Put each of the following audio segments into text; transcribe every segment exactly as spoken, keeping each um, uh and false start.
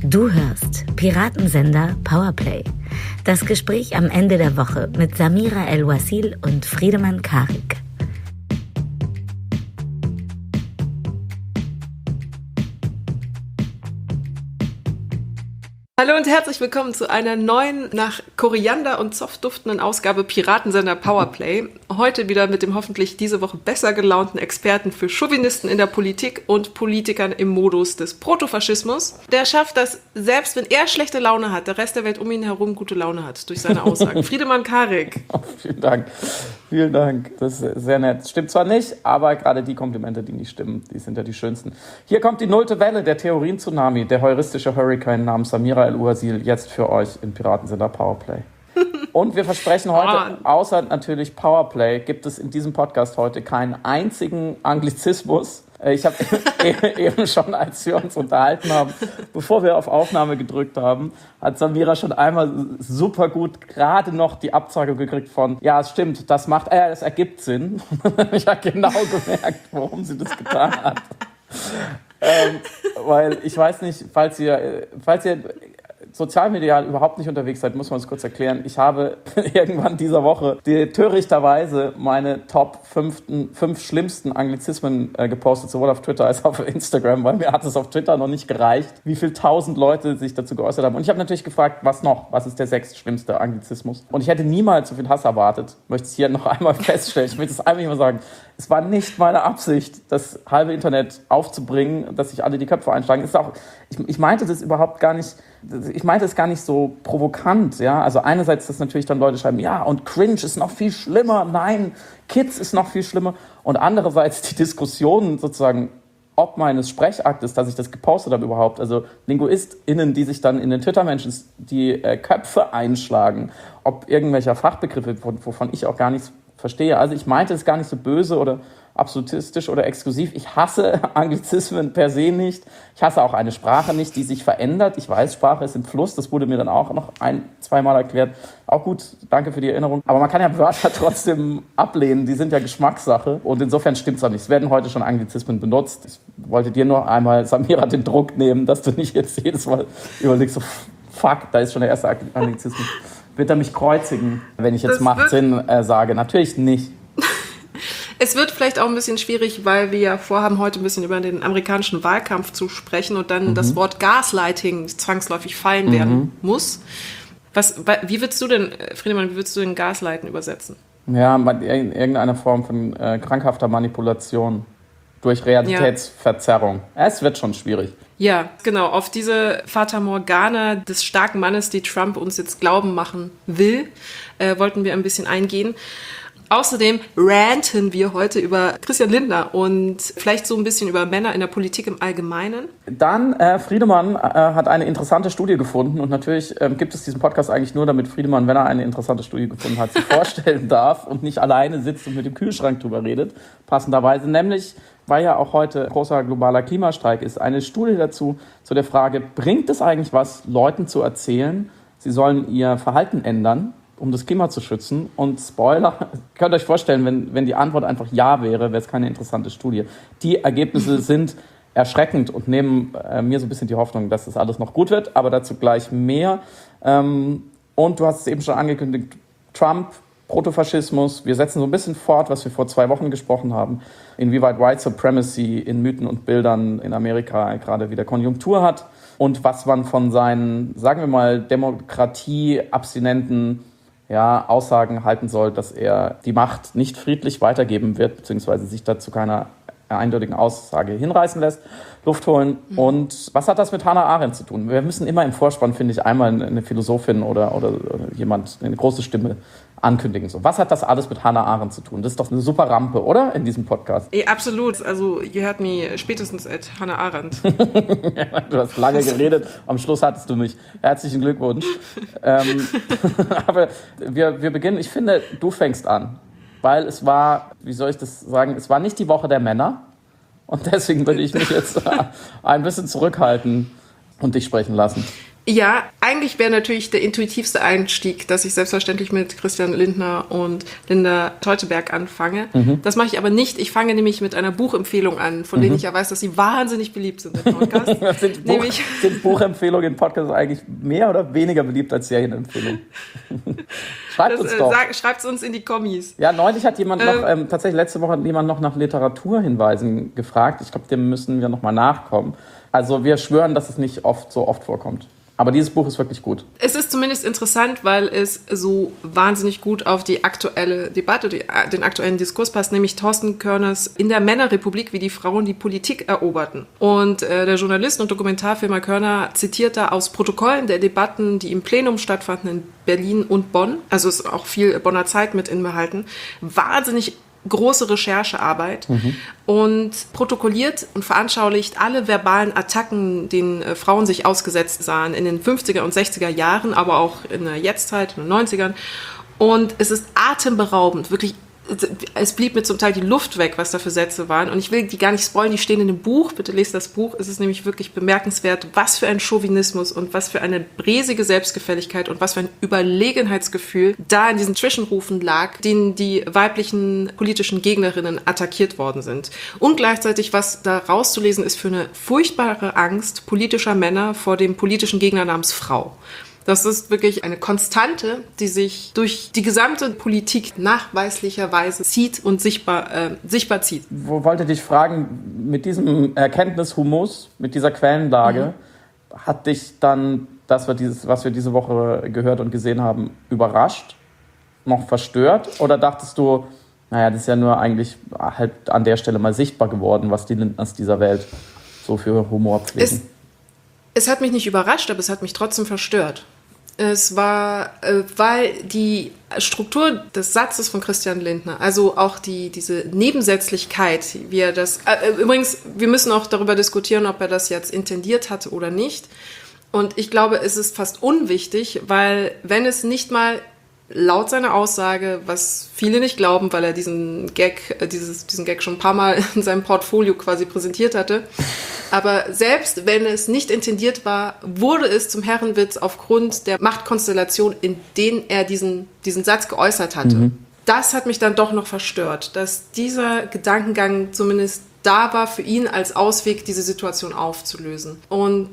Du hörst Piratensender Powerplay. Das Gespräch am Ende der Woche mit Samira El-Wasil und Friedemann Karik. Hallo und herzlich willkommen zu einer neuen, nach Koriander und Zoff duftenden Ausgabe Piratensender Powerplay. Heute wieder mit dem hoffentlich diese Woche besser gelaunten Experten für Chauvinisten in der Politik und Politikern im Modus des Protofaschismus. Der schafft das, selbst wenn er schlechte Laune hat, der Rest der Welt um ihn herum gute Laune hat durch seine Aussagen. Friedemann Karik. Oh, vielen Dank. Vielen Dank. Das ist sehr nett. Stimmt zwar nicht, aber gerade die Komplimente, die nicht stimmen, die sind ja die schönsten. Hier kommt die nullte Welle, der Theorien-Tsunami, der heuristische Hurricane namens Samira El-Wasil, jetzt für euch im Piratensender Powerplay. Und wir versprechen heute, außer natürlich Powerplay, gibt es in diesem Podcast heute keinen einzigen Anglizismus. Ich habe eben schon, als wir uns unterhalten haben, bevor wir auf Aufnahme gedrückt haben, hat Samira schon einmal super gut gerade noch die Abzeugung gekriegt von, ja, es stimmt, das macht, äh, das ergibt Sinn. Ich habe genau gemerkt, warum sie das getan hat. ähm, weil ich weiß nicht, falls ihr, falls ihr sozialmedial überhaupt nicht unterwegs seid, muss man es kurz erklären. Ich habe irgendwann dieser Woche die, törichterweise meine Top fünften, fünf schlimmsten Anglizismen äh, gepostet, sowohl auf Twitter als auch auf Instagram, weil mir hat es auf Twitter noch nicht gereicht, wie viel tausend Leute sich dazu geäußert haben. Und ich habe natürlich gefragt, was noch? Was ist der sechst schlimmste Anglizismus? Und ich hätte niemals so viel Hass erwartet. Ich möchte es hier noch einmal feststellen. Ich möchte es einmal mal sagen. Es war nicht meine Absicht, das halbe Internet aufzubringen, dass sich alle die Köpfe einschlagen. Ist auch, ich, ich meinte das überhaupt gar nicht, ich meinte es gar nicht so provokant, ja. Also einerseits, dass natürlich dann Leute schreiben, ja, und Cringe ist noch viel schlimmer, nein, Kids ist noch viel schlimmer. Und andererseits die Diskussion sozusagen, ob meines Sprechaktes, dass ich das gepostet habe überhaupt, also LinguistInnen, die sich dann in den Twitter-Menschen die äh, Köpfe einschlagen, ob irgendwelcher Fachbegriffe, wovon ich auch gar nichts verstehe. Also ich meinte es gar nicht so böse oder absolutistisch oder exklusiv. Ich hasse Anglizismen per se nicht. Ich hasse auch eine Sprache nicht, die sich verändert. Ich weiß, Sprache ist im Fluss. Das wurde mir dann auch noch ein-, zweimal erklärt. Auch gut, danke für die Erinnerung. Aber man kann ja Wörter trotzdem ablehnen. Die sind ja Geschmackssache. Und insofern stimmt es auch nicht. Es werden heute schon Anglizismen benutzt. Ich wollte dir nur einmal, Samira, den Druck nehmen, dass du nicht jetzt jedes Mal überlegst, so, fuck, da ist schon der erste Anglizismus. Wird er mich kreuzigen, wenn ich jetzt das macht Sinn äh, sage? Natürlich nicht. Es wird vielleicht auch ein bisschen schwierig, weil wir ja vorhaben, heute ein bisschen über den amerikanischen Wahlkampf zu sprechen und dann mhm. das Wort Gaslighting zwangsläufig fallen mhm. werden muss. Was, wie würdest du denn, Friedemann, wie würdest du denn Gaslighten übersetzen? Ja, in irgendeiner Form von äh, krankhafter Manipulation durch Realitätsverzerrung. Ja. Es wird schon schwierig. Ja, genau. Auf diese Fata Morgana des starken Mannes, die Trump uns jetzt glauben machen will, äh, wollten wir ein bisschen eingehen. Außerdem ranten wir heute über Christian Lindner und vielleicht so ein bisschen über Männer in der Politik im Allgemeinen. Dann, äh, Friedemann äh, hat eine interessante Studie gefunden und natürlich äh, gibt es diesen Podcast eigentlich nur, damit Friedemann, wenn er eine interessante Studie gefunden hat, sie vorstellen darf und nicht alleine sitzt und mit dem Kühlschrank drüber redet, passenderweise. Nämlich, weil ja auch heute großer globaler Klimastreik ist, eine Studie dazu, zu der Frage, bringt es eigentlich was, Leuten zu erzählen, sie sollen ihr Verhalten ändern, um das Klima zu schützen? Und Spoiler, könnt ihr euch vorstellen, wenn, wenn die Antwort einfach ja wäre, wäre es keine interessante Studie. Die Ergebnisse sind erschreckend und nehmen äh, mir so ein bisschen die Hoffnung, dass das alles noch gut wird, aber dazu gleich mehr. Ähm, und du hast es eben schon angekündigt, Trump, Protofaschismus, wir setzen so ein bisschen fort, was wir vor zwei Wochen gesprochen haben, inwieweit White Supremacy in Mythen und Bildern in Amerika gerade wieder Konjunktur hat und was man von seinen, sagen wir mal, demokratieabstinenten ja, Aussagen halten soll, dass er die Macht nicht friedlich weitergeben wird, beziehungsweise sich dazu keiner eindeutigen Aussage hinreißen lässt, Luft holen. Mhm. Und was hat das mit Hannah Arendt zu tun? Wir müssen immer im Vorspann, finde ich, einmal eine Philosophin oder, oder, oder jemand, eine große Stimme ankündigen. So, was hat das alles mit Hannah Arendt zu tun? Das ist doch eine super Rampe, oder? In diesem Podcast. Ey, absolut. Also, ihr hört mich spätestens at Hannah Arendt. Ja, du hast lange geredet. Am Schluss hattest du mich. Herzlichen Glückwunsch. ähm, aber wir, wir beginnen. Ich finde, du fängst an. Weil es war, wie soll ich das sagen, es war nicht die Woche der Männer. Und deswegen würde ich mich jetzt ein bisschen zurückhalten und dich sprechen lassen. Ja, eigentlich wäre natürlich der intuitivste Einstieg, dass ich selbstverständlich mit Christian Lindner und Linda Teuteberg anfange. Mhm. Das mache ich aber nicht. Ich fange nämlich mit einer Buchempfehlung an, von mhm. denen ich ja weiß, dass sie wahnsinnig beliebt sind im Podcast. sind, Buch, sind Buchempfehlungen in Podcasts eigentlich mehr oder weniger beliebt als Serienempfehlungen? Schreibt das, uns doch. Äh, Schreibt es uns in die Kommis. Ja, neulich hat jemand ähm, noch, ähm, tatsächlich letzte Woche hat jemand noch nach Literaturhinweisen gefragt. Ich glaube, dem müssen wir nochmal nachkommen. Also wir schwören, dass es nicht oft so oft vorkommt. Aber dieses Buch ist wirklich gut. Es ist zumindest interessant, weil es so wahnsinnig gut auf die aktuelle Debatte, die, den aktuellen Diskurs passt, nämlich Thorsten Körners In der Männerrepublik, wie die Frauen die Politik eroberten. Und äh, der Journalist und Dokumentarfilmer Körner zitiert da aus Protokollen der Debatten, die im Plenum stattfanden in Berlin und Bonn, also ist auch viel Bonner Zeit mit inbehalten, wahnsinnig große Recherchearbeit mhm. und protokolliert und veranschaulicht alle verbalen Attacken, denen äh, Frauen sich ausgesetzt sahen in den fünfziger und sechziger Jahren, aber auch in der Jetztzeit, in den neunzigern. Und es ist atemberaubend, wirklich. Es blieb mir zum Teil die Luft weg, was da für Sätze waren. Und ich will die gar nicht spoilern, die stehen in dem Buch. Bitte lest das Buch. Es ist nämlich wirklich bemerkenswert, was für ein Chauvinismus und was für eine bräsige Selbstgefälligkeit und was für ein Überlegenheitsgefühl da in diesen Zwischenrufen lag, denen die weiblichen politischen Gegnerinnen attackiert worden sind. Und gleichzeitig, was da rauszulesen ist, für eine furchtbare Angst politischer Männer vor dem politischen Gegner namens Frau. Das ist wirklich eine Konstante, die sich durch die gesamte Politik nachweislicherweise zieht und sichtbar, äh, sichtbar zieht. Wo wollte dich fragen, mit diesem Erkenntnishumus, mit dieser Quellenlage, mhm. hat dich dann das, was, dieses, was wir diese Woche gehört und gesehen haben, überrascht, noch verstört? Oder dachtest du, naja, das ist ja nur eigentlich halt an der Stelle mal sichtbar geworden, was die Lindners dieser Welt so für Humor pflegen? Es, es hat mich nicht überrascht, aber es hat mich trotzdem verstört. Es war, äh, weil die Struktur des Satzes von Christian Lindner, also auch die, diese Nebensätzlichkeit, wie er das, äh, übrigens, wir müssen auch darüber diskutieren, ob er das jetzt intendiert hatte oder nicht. Und ich glaube, es ist fast unwichtig, weil wenn es nicht mal laut seiner Aussage, was viele nicht glauben, weil er diesen Gag, äh, dieses, diesen Gag schon ein paar Mal in seinem Portfolio quasi präsentiert hatte, aber selbst wenn es nicht intendiert war, wurde es zum Herrenwitz aufgrund der Machtkonstellation, in denen er diesen, diesen Satz geäußert hatte. Mhm. Das hat mich dann doch noch verstört, dass dieser Gedankengang zumindest da war für ihn als Ausweg, diese Situation aufzulösen. Und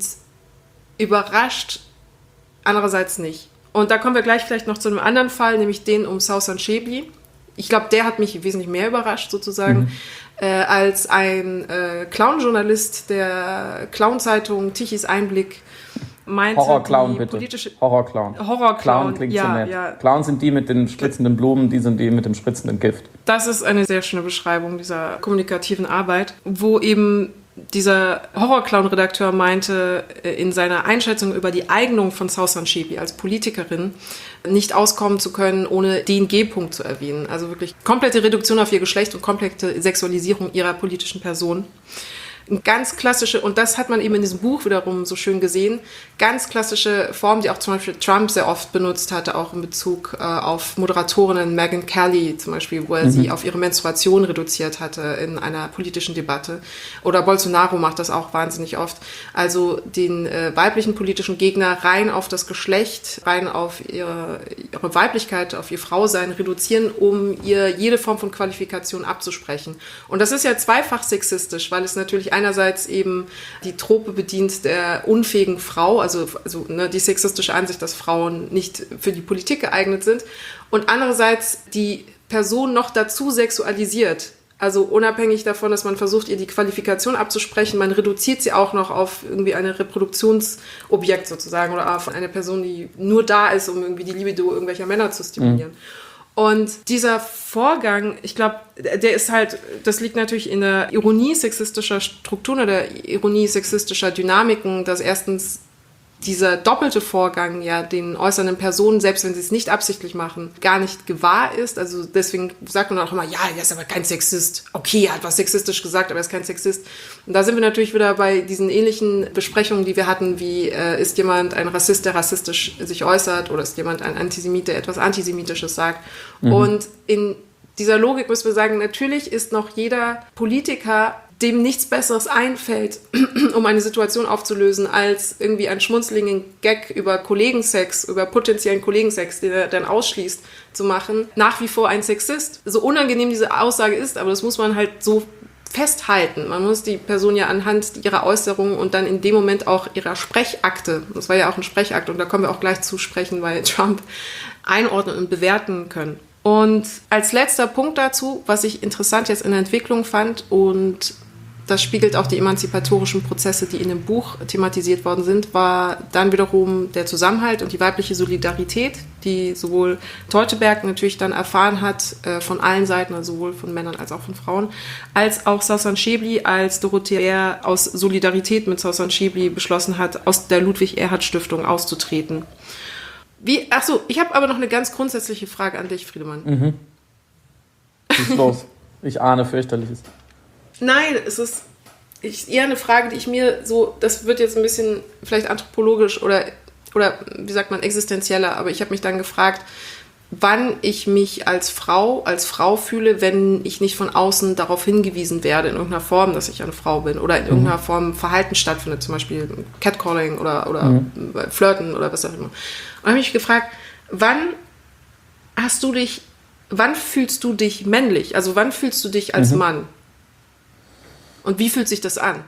überrascht andererseits nicht. Und da kommen wir gleich vielleicht noch zu einem anderen Fall, nämlich den um Sausan Shebli. Ich glaube, der hat mich wesentlich mehr überrascht sozusagen, mhm. äh, als ein äh, Clown-Journalist der Clown-Zeitung Tichys Einblick meinte, Horror-Clown bitte. Horror-Clown. Horror-Clown, Clown klingt ja, so nett. ja. Clown sind die mit den spritzenden Blumen, die sind die mit dem spritzenden Gift. Das ist eine sehr schöne Beschreibung dieser kommunikativen Arbeit, wo eben dieser Horror-Clown-Redakteur meinte, in seiner Einschätzung über die Eignung von Sausan Shebli als Politikerin nicht auskommen zu können, ohne den G-Punkt zu erwähnen. Also wirklich komplette Reduktion auf ihr Geschlecht und komplette Sexualisierung ihrer politischen Person. Eine ganz klassische, und das hat man eben in diesem Buch wiederum so schön gesehen, ganz klassische Form, die auch zum Beispiel Trump sehr oft benutzt hatte, auch in Bezug äh, auf Moderatorinnen, Megyn Kelly zum Beispiel, wo er mhm. sie auf ihre Menstruation reduziert hatte in einer politischen Debatte. Oder Bolsonaro macht das auch wahnsinnig oft. Also den äh, weiblichen politischen Gegner rein auf das Geschlecht, rein auf ihre, ihre Weiblichkeit, auf ihr Frausein reduzieren, um ihr jede Form von Qualifikation abzusprechen. Und das ist ja zweifach sexistisch, weil es natürlich einerseits eben die Trope bedient der unfähigen Frau, also, also ne, die sexistische Ansicht, dass Frauen nicht für die Politik geeignet sind, und andererseits die Person noch dazu sexualisiert. Also unabhängig davon, dass man versucht, ihr die Qualifikation abzusprechen, man reduziert sie auch noch auf irgendwie ein Reproduktionsobjekt sozusagen oder auf eine Person, die nur da ist, um irgendwie die Libido irgendwelcher Männer zu stimulieren. Mhm. Und dieser Vorgang, ich glaube, der ist halt, das liegt natürlich in der Ironie sexistischer Strukturen oder der Ironie sexistischer Dynamiken, dass erstens dieser doppelte Vorgang ja den äußernden Personen, selbst wenn sie es nicht absichtlich machen, gar nicht gewahr ist. Also deswegen sagt man auch immer, ja, er ist aber kein Sexist. Okay, er hat was sexistisch gesagt, aber er ist kein Sexist. Und da sind wir natürlich wieder bei diesen ähnlichen Besprechungen, die wir hatten, wie äh, ist jemand ein Rassist, der rassistisch sich äußert, oder ist jemand ein Antisemit, der etwas Antisemitisches sagt. Mhm. Und in dieser Logik müssen wir sagen, natürlich ist noch jeder Politiker dem nichts Besseres einfällt, um eine Situation aufzulösen, als irgendwie einen schmunzeligen Gag über Kollegensex, über potenziellen Kollegensex, den er dann ausschließt, zu machen, nach wie vor ein Sexist. So unangenehm diese Aussage ist, aber das muss man halt so festhalten. Man muss die Person ja anhand ihrer Äußerungen und dann in dem Moment auch ihrer Sprechakte, das war ja auch ein Sprechakt und da kommen wir auch gleich zu sprechen, weil Trump einordnen und bewerten können. Und als letzter Punkt dazu, was ich interessant jetzt in der Entwicklung fand, und das spiegelt auch die emanzipatorischen Prozesse, die in dem Buch thematisiert worden sind, war dann wiederum der Zusammenhalt und die weibliche Solidarität, die sowohl Teuteberg natürlich dann erfahren hat, äh, von allen Seiten, also sowohl von Männern als auch von Frauen, als auch Sausan Schäbli, als Dorothea Ehr aus Solidarität mit Sausan Schäbli beschlossen hat, aus der Ludwig-Erhard-Stiftung auszutreten. Wie, ach so, ich habe aber noch eine ganz grundsätzliche Frage an dich, Friedemann. Mhm. Was ist los? Ich ahne fürchterliches. Nein, es ist ich, eher eine Frage, die ich mir so, das wird jetzt ein bisschen vielleicht anthropologisch oder, oder wie sagt man, existenzieller, aber ich habe mich dann gefragt, wann ich mich als Frau, als Frau fühle, wenn ich nicht von außen darauf hingewiesen werde, in irgendeiner Form, dass ich eine Frau bin oder in mhm. irgendeiner Form Verhalten stattfindet, zum Beispiel Catcalling oder, oder mhm. Flirten oder was auch immer. Und habe mich gefragt, wann hast du dich, wann fühlst du dich männlich? Also wann fühlst du dich als mhm. Mann? Und wie fühlt sich das an?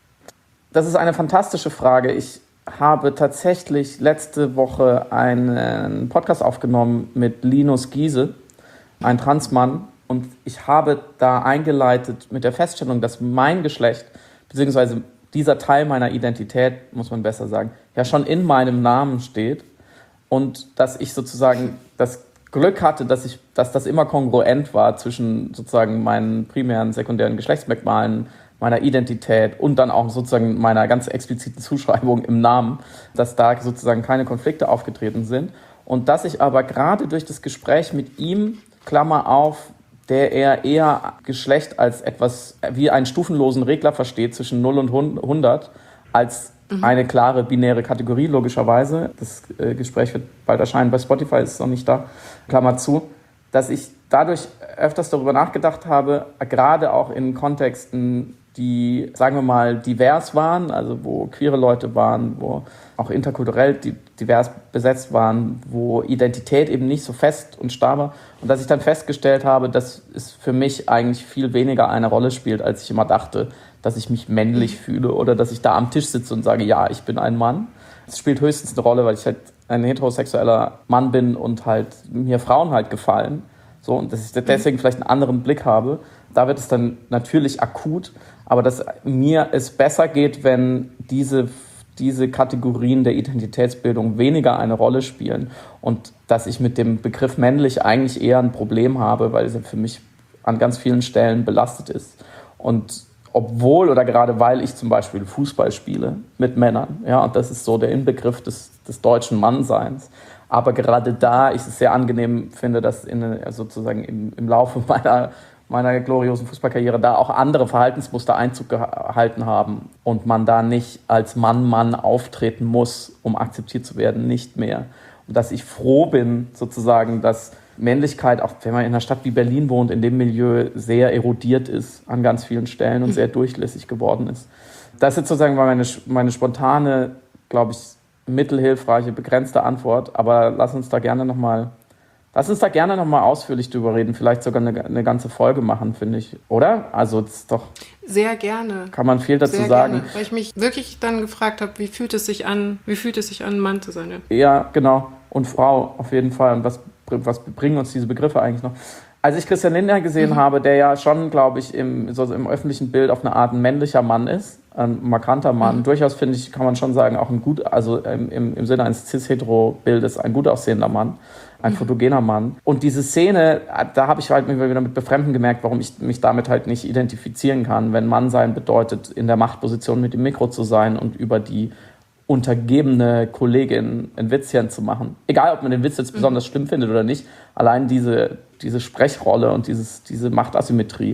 Das ist eine fantastische Frage. Ich habe tatsächlich letzte Woche einen Podcast aufgenommen mit Linus Giese, ein Transmann. Und ich habe da eingeleitet mit der Feststellung, dass mein Geschlecht, beziehungsweise dieser Teil meiner Identität, muss man besser sagen, ja schon in meinem Namen steht. Und dass ich sozusagen das Glück hatte, dass ich, dass das immer kongruent war zwischen sozusagen meinen primären, sekundären Geschlechtsmerkmalen, meiner Identität und dann auch sozusagen meiner ganz expliziten Zuschreibung im Namen, dass da sozusagen keine Konflikte aufgetreten sind. Und dass ich aber gerade durch das Gespräch mit ihm, Klammer auf, der er eher Geschlecht als etwas wie einen stufenlosen Regler versteht zwischen null und hundert, als mhm. eine klare binäre Kategorie, logischerweise. Das äh, Gespräch wird bald erscheinen, bei Spotify ist es noch nicht da, Klammer zu, dass ich dadurch öfters darüber nachgedacht habe, gerade auch in Kontexten, die, sagen wir mal, divers waren, also wo queere Leute waren, wo auch interkulturell divers besetzt waren, wo Identität eben nicht so fest und starr war. Und dass ich dann festgestellt habe, dass es für mich eigentlich viel weniger eine Rolle spielt, als ich immer dachte, dass ich mich männlich fühle oder dass ich da am Tisch sitze und sage, ja, ich bin ein Mann. Es spielt höchstens eine Rolle, weil ich halt ein heterosexueller Mann bin und halt mir Frauen halt gefallen. So, und dass ich deswegen vielleicht einen anderen Blick habe. Da wird es dann natürlich akut, aber dass mir es besser geht, wenn diese, diese Kategorien der Identitätsbildung weniger eine Rolle spielen und dass ich mit dem Begriff männlich eigentlich eher ein Problem habe, weil er für mich an ganz vielen Stellen belastet ist. Und obwohl oder gerade weil ich zum Beispiel Fußball spiele mit Männern, ja, und das ist so der Inbegriff des, des deutschen Mannseins, aber gerade da ich es sehr angenehm finde, dass in, sozusagen im, im Laufe meiner, meiner gloriosen Fußballkarriere da auch andere Verhaltensmuster Einzug gehalten haben und man da nicht als Mann-Mann auftreten muss, um akzeptiert zu werden, nicht mehr. Und dass ich froh bin, sozusagen, dass Männlichkeit, auch wenn man in einer Stadt wie Berlin wohnt, in dem Milieu sehr erodiert ist an ganz vielen Stellen und sehr durchlässig geworden ist. Das ist sozusagen meine, meine spontane, glaube ich, mittelhilfreiche, begrenzte Antwort, aber lass uns da gerne nochmal lass uns da gerne noch mal ausführlich drüber reden, vielleicht sogar eine, eine ganze Folge machen, finde ich, oder? Also das ist doch... Sehr gerne. Kann man viel dazu Sehr sagen. Gerne, weil ich mich wirklich dann gefragt habe, wie fühlt es sich an, wie fühlt es sich an, Mann zu sein? Ja, ja genau. Und Frau auf jeden Fall. Und was, was bringen uns diese Begriffe eigentlich noch? Als ich Christian Lindner gesehen mhm. habe, der ja schon, glaube ich, im, so im öffentlichen Bild auf eine Art ein männlicher Mann ist, ein markanter Mann, mhm. durchaus, finde ich, kann man schon sagen, auch ein gut, also im, im Sinne eines cis-hetero-Bildes, ein gut aussehender Mann, ein mhm. fotogener Mann. Und diese Szene, da habe ich halt mich wieder mit Befremden gemerkt, warum ich mich damit halt nicht identifizieren kann, wenn Mann sein bedeutet, in der Machtposition mit dem Mikro zu sein und über die untergebene Kollegin ein Witzchen zu machen. Egal, ob man den Witz jetzt besonders schlimm findet oder nicht, allein diese, diese Sprechrolle und dieses, diese Machtasymmetrie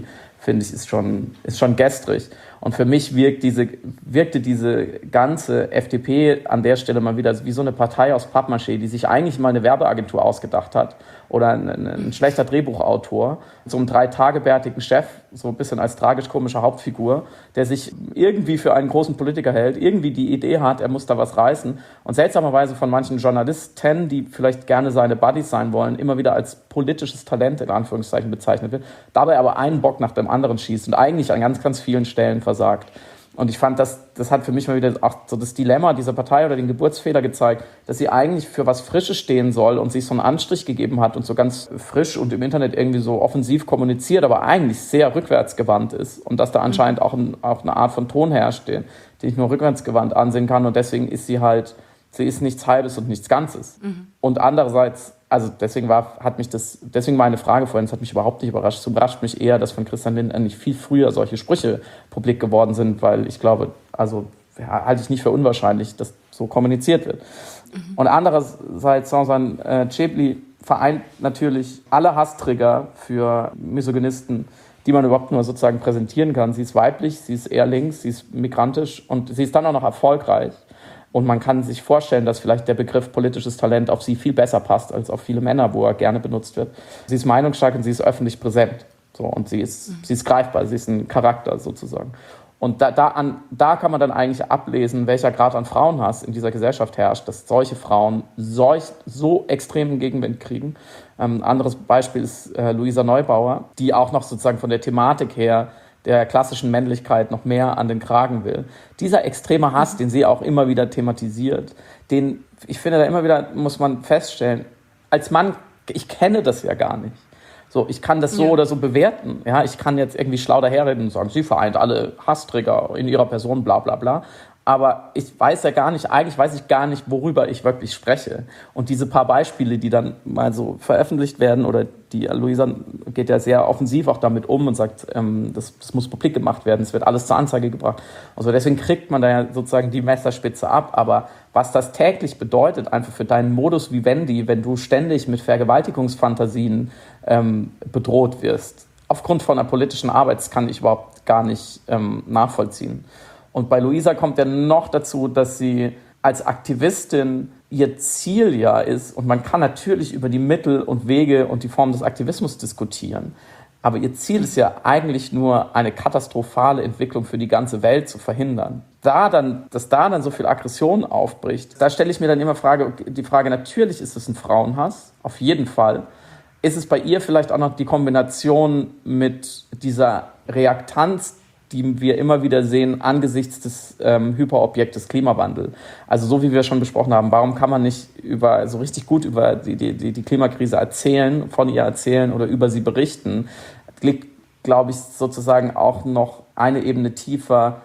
finde ich, ist schon, ist schon gestrig. Und für mich wirkt diese, wirkte diese ganze F D P an der Stelle mal wieder wie so eine Partei aus Pappmaché, die sich eigentlich mal eine Werbeagentur ausgedacht hat oder ein, ein schlechter Drehbuchautor, so einen drei-tage-bärtigen Chef, so ein bisschen als tragisch-komische Hauptfigur, der sich irgendwie für einen großen Politiker hält, irgendwie die Idee hat, er muss da was reißen und seltsamerweise von manchen Journalisten, die vielleicht gerne seine Buddies sein wollen, immer wieder als politisches Talent in Anführungszeichen bezeichnet wird, dabei aber einen Bock nach dem anderen schießt und eigentlich an ganz, ganz vielen Stellen versagt. Und ich fand, das, das hat für mich mal wieder auch so das Dilemma dieser Partei oder den Geburtsfehler gezeigt, dass sie eigentlich für was Frisches stehen soll und sich so einen Anstrich gegeben hat und so ganz frisch und im Internet irgendwie so offensiv kommuniziert, aber eigentlich sehr rückwärtsgewandt ist und dass da anscheinend auch, ein, auch eine Art von Ton herrscht, den, den ich nur rückwärtsgewandt ansehen kann und deswegen ist sie halt, sie ist nichts Halbes und nichts Ganzes. Mhm. Und andererseits, also deswegen war, hat mich das, deswegen meine Frage vorhin, das hat mich überhaupt nicht überrascht. Es überrascht mich eher, dass von Christian Lindner nicht viel früher solche Sprüche publik geworden sind, weil ich glaube, also ja, halte ich nicht für unwahrscheinlich, dass so kommuniziert wird. Mhm. Und andererseits, Sausan äh, Cebli vereint natürlich alle Hasstrigger für Misogynisten, die man überhaupt nur sozusagen präsentieren kann. Sie ist weiblich, sie ist eher links, sie ist migrantisch und sie ist dann auch noch erfolgreich. Und man kann sich vorstellen, dass vielleicht der Begriff politisches Talent auf sie viel besser passt als auf viele Männer, wo er gerne benutzt wird. Sie ist meinungsstark und sie ist öffentlich präsent. So, und sie ist, mhm. sie ist greifbar, sie ist ein Charakter sozusagen. Und da, da, an, da kann man dann eigentlich ablesen, welcher Grad an Frauenhass in dieser Gesellschaft herrscht, dass solche Frauen solch, so extremen Gegenwind kriegen. Ähm, ein anderes Beispiel ist äh, Luisa Neubauer, die auch noch sozusagen von der Thematik her der klassischen Männlichkeit noch mehr an den Kragen will. Dieser extreme Hass, den sie auch immer wieder thematisiert, den, ich finde, da immer wieder muss man feststellen, als Mann, ich kenne das ja gar nicht. So, ich kann das so ja. oder so bewerten. Ja, ich kann jetzt irgendwie schlau daherreden und sagen, sie vereint alle Hassträger in ihrer Person, bla bla bla. Aber ich weiß ja gar nicht, eigentlich weiß ich gar nicht, worüber ich wirklich spreche. Und diese paar Beispiele, die dann mal so veröffentlicht werden, oder die Luisa geht ja sehr offensiv auch damit um und sagt, ähm, das, das muss publik gemacht werden, es wird alles zur Anzeige gebracht. Also deswegen kriegt man da ja sozusagen die Messerspitze ab. Aber was das täglich bedeutet, einfach für deinen Modus vivendi, wenn du ständig mit Vergewaltigungsfantasien ähm, bedroht wirst, aufgrund von einer politischen Arbeit, das kann ich überhaupt gar nicht ähm, nachvollziehen. Und bei Luisa kommt ja noch dazu, dass sie als Aktivistin ihr Ziel ja ist, und man kann natürlich über die Mittel und Wege und die Form des Aktivismus diskutieren, aber ihr Ziel ist ja eigentlich nur, eine katastrophale Entwicklung für die ganze Welt zu verhindern. Da dann, dass da dann so viel Aggression aufbricht, da stelle ich mir dann immer Frage, die Frage, natürlich ist es ein Frauenhass, auf jeden Fall. Ist es bei ihr vielleicht auch noch die Kombination mit dieser Reaktanz, die wir immer wieder sehen angesichts des ähm, Hyperobjektes Klimawandel. Also so wie wir schon besprochen haben, warum kann man nicht über so richtig gut über die, die, die Klimakrise erzählen, von ihr erzählen oder über sie berichten, liegt, glaube ich, sozusagen auch noch eine Ebene tiefer.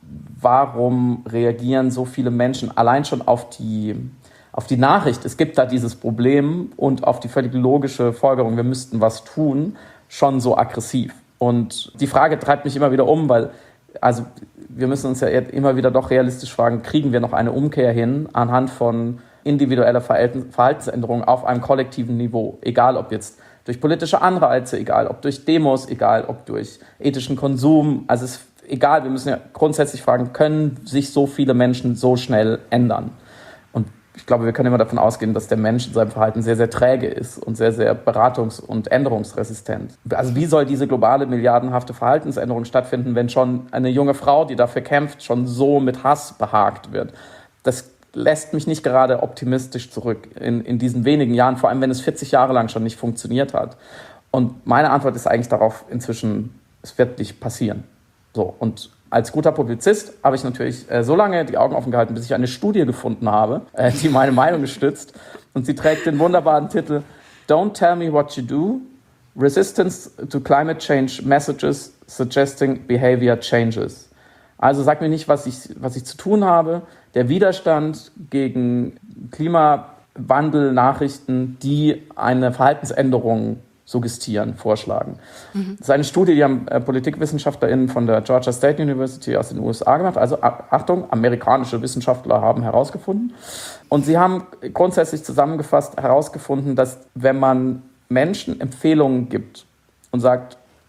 Warum reagieren so viele Menschen allein schon auf die, auf die Nachricht, es gibt da dieses Problem, und auf die völlig logische Folgerung, wir müssten was tun, schon so aggressiv? Und die Frage treibt mich immer wieder um, weil also wir müssen uns ja immer wieder doch realistisch fragen, kriegen wir noch eine Umkehr hin anhand von individueller Verhaltensänderungen auf einem kollektiven Niveau, egal ob jetzt durch politische Anreize, egal ob durch Demos, egal ob durch ethischen Konsum, also es ist egal, wir müssen ja grundsätzlich fragen, können sich so viele Menschen so schnell ändern? Und ich glaube, wir können immer davon ausgehen, dass der Mensch in seinem Verhalten sehr, sehr träge ist und sehr, sehr beratungs- und änderungsresistent. Also wie soll diese globale, milliardenhafte Verhaltensänderung stattfinden, wenn schon eine junge Frau, die dafür kämpft, schon so mit Hass behagt wird? Das lässt mich nicht gerade optimistisch zurück in, in diesen wenigen Jahren, vor allem wenn es vierzig Jahre lang schon nicht funktioniert hat. Und meine Antwort ist eigentlich darauf inzwischen, es wird nicht passieren. So, und als guter Publizist habe ich natürlich äh, so lange die Augen offen gehalten, bis ich eine Studie gefunden habe, äh, die meine Meinung stützt. Und sie trägt den wunderbaren Titel Don't Tell Me What You Do, Resistance to Climate Change Messages Suggesting Behavior Changes. Also sag mir nicht, was ich, was ich zu tun habe. Der Widerstand gegen Klimawandel-Nachrichten, die eine Verhaltensänderung suggestieren, vorschlagen. Mhm. Das ist eine Studie, die haben äh, PolitikwissenschaftlerInnen von der Georgia State University aus den U S A gemacht. Also Achtung, amerikanische Wissenschaftler haben herausgefunden. Und sie haben grundsätzlich zusammengefasst herausgefunden, dass wenn man Menschen Empfehlungen gibt und sagt,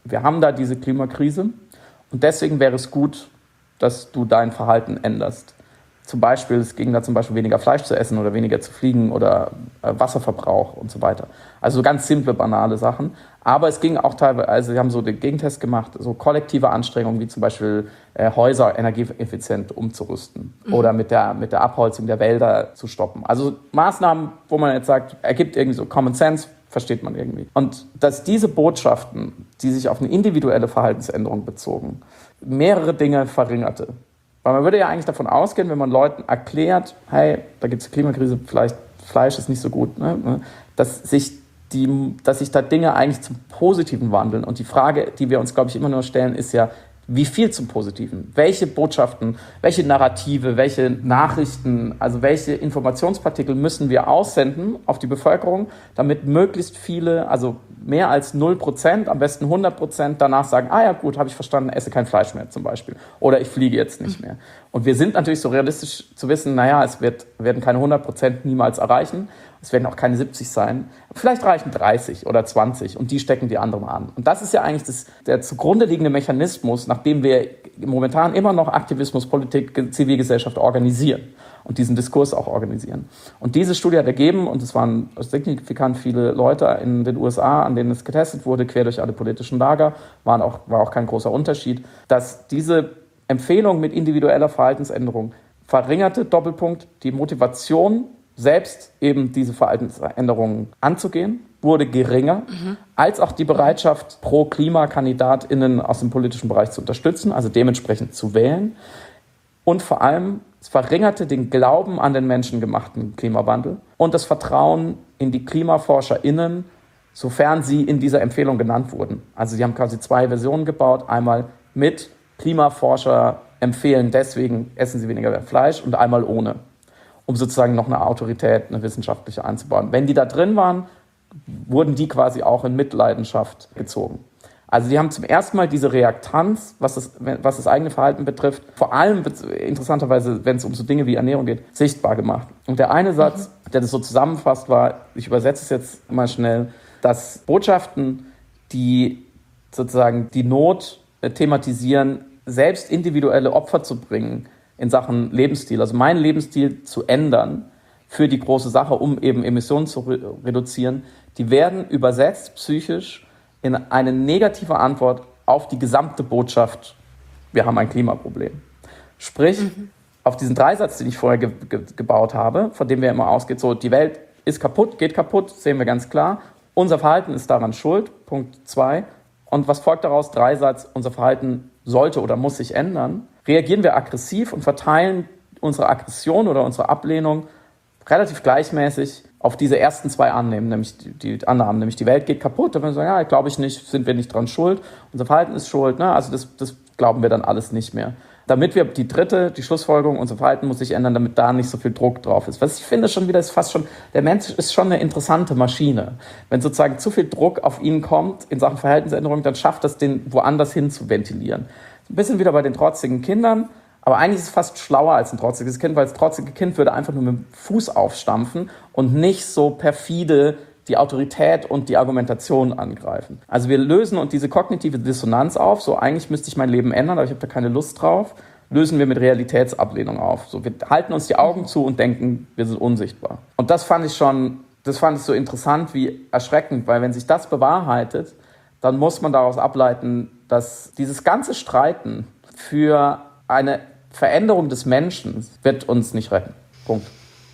wir haben da diese Klimakrise und deswegen wäre es gut, dass du dein Verhalten änderst. Zum Beispiel, es ging da zum Beispiel weniger Fleisch zu essen oder weniger zu fliegen oder äh, Wasserverbrauch und so weiter. Also ganz simple, banale Sachen. Aber es ging auch teilweise, also sie haben so den Gegentest gemacht, so kollektive Anstrengungen wie zum Beispiel äh, Häuser energieeffizient umzurüsten mhm. oder mit der, mit der Abholzung der Wälder zu stoppen. Also Maßnahmen, wo man jetzt sagt, ergibt irgendwie so Common Sense, versteht man irgendwie. Und dass diese Botschaften, die sich auf eine individuelle Verhaltensänderung bezogen, mehrere Dinge verringerte. Weil man würde ja eigentlich davon ausgehen, wenn man Leuten erklärt, hey, da gibt es eine Klimakrise, vielleicht Fleisch ist nicht so gut, ne? dass sich die, dass sich da Dinge eigentlich zum Positiven wandeln. Und die Frage, die wir uns, glaube ich, immer nur stellen, ist ja, wie viel zum Positiven? Welche Botschaften, welche Narrative, welche Nachrichten, also welche Informationspartikel müssen wir aussenden auf die Bevölkerung, damit möglichst viele, also mehr als null Prozent, am besten hundert Prozent danach sagen, ah ja gut, habe ich verstanden, esse kein Fleisch mehr zum Beispiel. Oder ich fliege jetzt nicht mehr. Und wir sind natürlich so realistisch zu wissen, naja, es wird, werden keine hundert Prozent niemals erreichen. Es werden auch keine siebzig sein. Vielleicht reichen dreißig oder zwanzig und die stecken die anderen an. Und das ist ja eigentlich das, der zugrunde liegende Mechanismus, nachdem wir momentan immer noch Aktivismus, Politik, Zivilgesellschaft organisieren und diesen Diskurs auch organisieren. Und diese Studie hat ergeben, und es waren signifikant viele Leute in den U S A, an denen es getestet wurde, quer durch alle politischen Lager, waren auch, war auch kein großer Unterschied, dass diese Empfehlung mit individueller Verhaltensänderung verringerte, Doppelpunkt, die Motivation, selbst eben diese Verhaltensänderungen anzugehen, wurde geringer, mhm. als auch die Bereitschaft, pro KlimakandidatInnen aus dem politischen Bereich zu unterstützen, also dementsprechend zu wählen. Und vor allem, es verringerte den Glauben an den menschengemachten Klimawandel und das Vertrauen in die KlimaforscherInnen, sofern sie in dieser Empfehlung genannt wurden. Also sie haben quasi zwei Versionen gebaut, einmal mit Klimaforscher empfehlen, deswegen essen sie weniger Fleisch und einmal ohne, um sozusagen noch eine Autorität, eine wissenschaftliche einzubauen. Wenn die da drin waren, wurden die quasi auch in Mitleidenschaft gezogen. Also die haben zum ersten Mal diese Reaktanz, was das, was das eigene Verhalten betrifft, vor allem interessanterweise, wenn es um so Dinge wie Ernährung geht, sichtbar gemacht. Und der eine Satz, der das so zusammenfasst, war, ich übersetze es jetzt mal schnell, dass Botschaften, die sozusagen die Not thematisieren, selbst individuelle Opfer zu bringen in Sachen Lebensstil, also meinen Lebensstil zu ändern für die große Sache, um eben Emissionen zu re- reduzieren, die werden übersetzt psychisch in eine negative Antwort auf die gesamte Botschaft, wir haben ein Klimaproblem. Sprich, mhm. auf diesen Dreisatz, den ich vorher ge- ge- gebaut habe, von dem wir immer ausgeht, so die Welt ist kaputt, geht kaputt, sehen wir ganz klar, unser Verhalten ist daran schuld, Punkt zwei. Und was folgt daraus? Dreisatz, unser Verhalten sollte oder muss sich ändern. Reagieren wir aggressiv und verteilen unsere Aggression oder unsere Ablehnung relativ gleichmäßig auf diese ersten zwei Annahmen, nämlich die, die Annahmen, nämlich die Welt geht kaputt. Da werden wir sagen, ja, glaube ich nicht, sind wir nicht dran schuld. Unser Verhalten ist schuld, ne? Also das, das glauben wir dann alles nicht mehr. Damit wir die dritte, die Schlussfolgerung, unser Verhalten muss sich ändern, damit da nicht so viel Druck drauf ist. Was ich finde schon wieder ist fast schon, der Mensch ist schon eine interessante Maschine. Wenn sozusagen zu viel Druck auf ihn kommt in Sachen Verhaltensänderung, dann schafft das den woanders hin zu ventilieren. Ein bisschen wieder bei den trotzigen Kindern, aber eigentlich ist es fast schlauer als ein trotziges Kind, weil das trotzige Kind würde einfach nur mit dem Fuß aufstampfen und nicht so perfide die Autorität und die Argumentation angreifen. Also wir lösen und diese kognitive Dissonanz auf, so eigentlich müsste ich mein Leben ändern, aber ich habe da keine Lust drauf, lösen wir mit Realitätsablehnung auf. So, wir halten uns die Augen zu und denken, wir sind unsichtbar. Und das fand ich schon, das fand ich so interessant wie erschreckend, weil wenn sich das bewahrheitet, dann muss man daraus ableiten, dass dieses ganze Streiten für eine Veränderung des Menschen wird uns nicht retten. Punkt.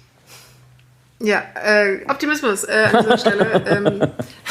Ja, äh, Optimismus äh, an dieser Stelle. ähm,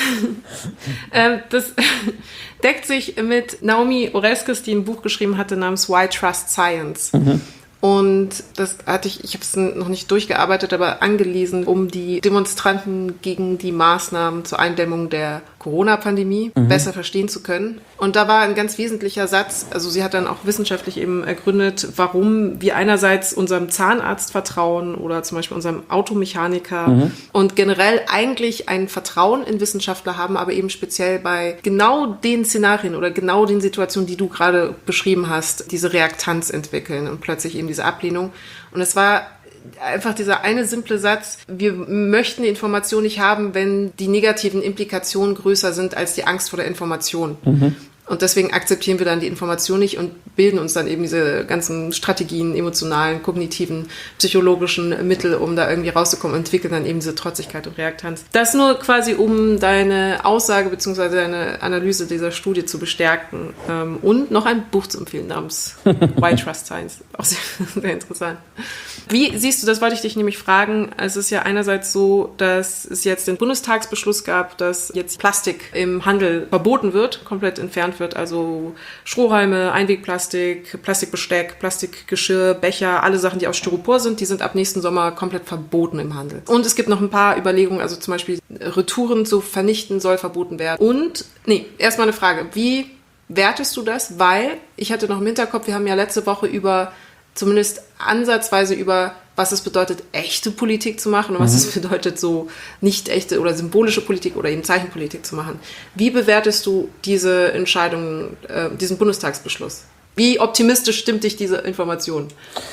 ähm, das deckt sich mit Naomi Oreskes, die ein Buch geschrieben hatte namens Why Trust Science. Mhm. Und das hatte ich, ich habe es noch nicht durchgearbeitet, aber angelesen, um die Demonstranten gegen die Maßnahmen zur Eindämmung der Corona-Pandemie mhm. besser verstehen zu können. Und da war ein ganz wesentlicher Satz, also sie hat dann auch wissenschaftlich eben ergründet, warum wir einerseits unserem Zahnarzt vertrauen oder zum Beispiel unserem Automechaniker mhm. und generell eigentlich ein Vertrauen in Wissenschaftler haben, aber eben speziell bei genau den Szenarien oder genau den Situationen, die du gerade beschrieben hast, diese Reaktanz entwickeln und plötzlich eben diese Ablehnung. Und es war einfach dieser eine simple Satz, wir möchten die Information nicht haben, wenn die negativen Implikationen größer sind als die Angst vor der Information. Mhm. Und deswegen akzeptieren wir dann die Information nicht und bilden uns dann eben diese ganzen Strategien, emotionalen, kognitiven, psychologischen Mittel, um da irgendwie rauszukommen, und entwickeln dann eben diese Trotzigkeit und Reaktanz. Das nur quasi, um deine Aussage bzw. deine Analyse dieser Studie zu bestärken. Und noch ein Buch zu empfehlen namens Why Trust Science. Auch sehr, sehr interessant. Wie siehst du, das wollte ich dich nämlich fragen, es ist ja einerseits so, dass es jetzt den Bundestagsbeschluss gab, dass jetzt Plastik im Handel verboten wird, komplett entfernt wird, also Strohhalme, Einwegplastik, Plastikbesteck, Plastikgeschirr, Becher, alle Sachen, die aus Styropor sind, die sind ab nächsten Sommer komplett verboten im Handel. Und es gibt noch ein paar Überlegungen, also zum Beispiel Retouren zu vernichten soll verboten werden. Und, nee, erstmal eine Frage, wie wertest du das? Weil, ich hatte noch im Hinterkopf, wir haben ja letzte Woche über zumindest ansatzweise über, was es bedeutet, echte Politik zu machen und was mhm. es bedeutet, so nicht echte oder symbolische Politik oder eben Zeichenpolitik zu machen. Wie bewertest du diese Entscheidung, äh, diesen Bundestagsbeschluss? Wie optimistisch stimmt dich diese Information?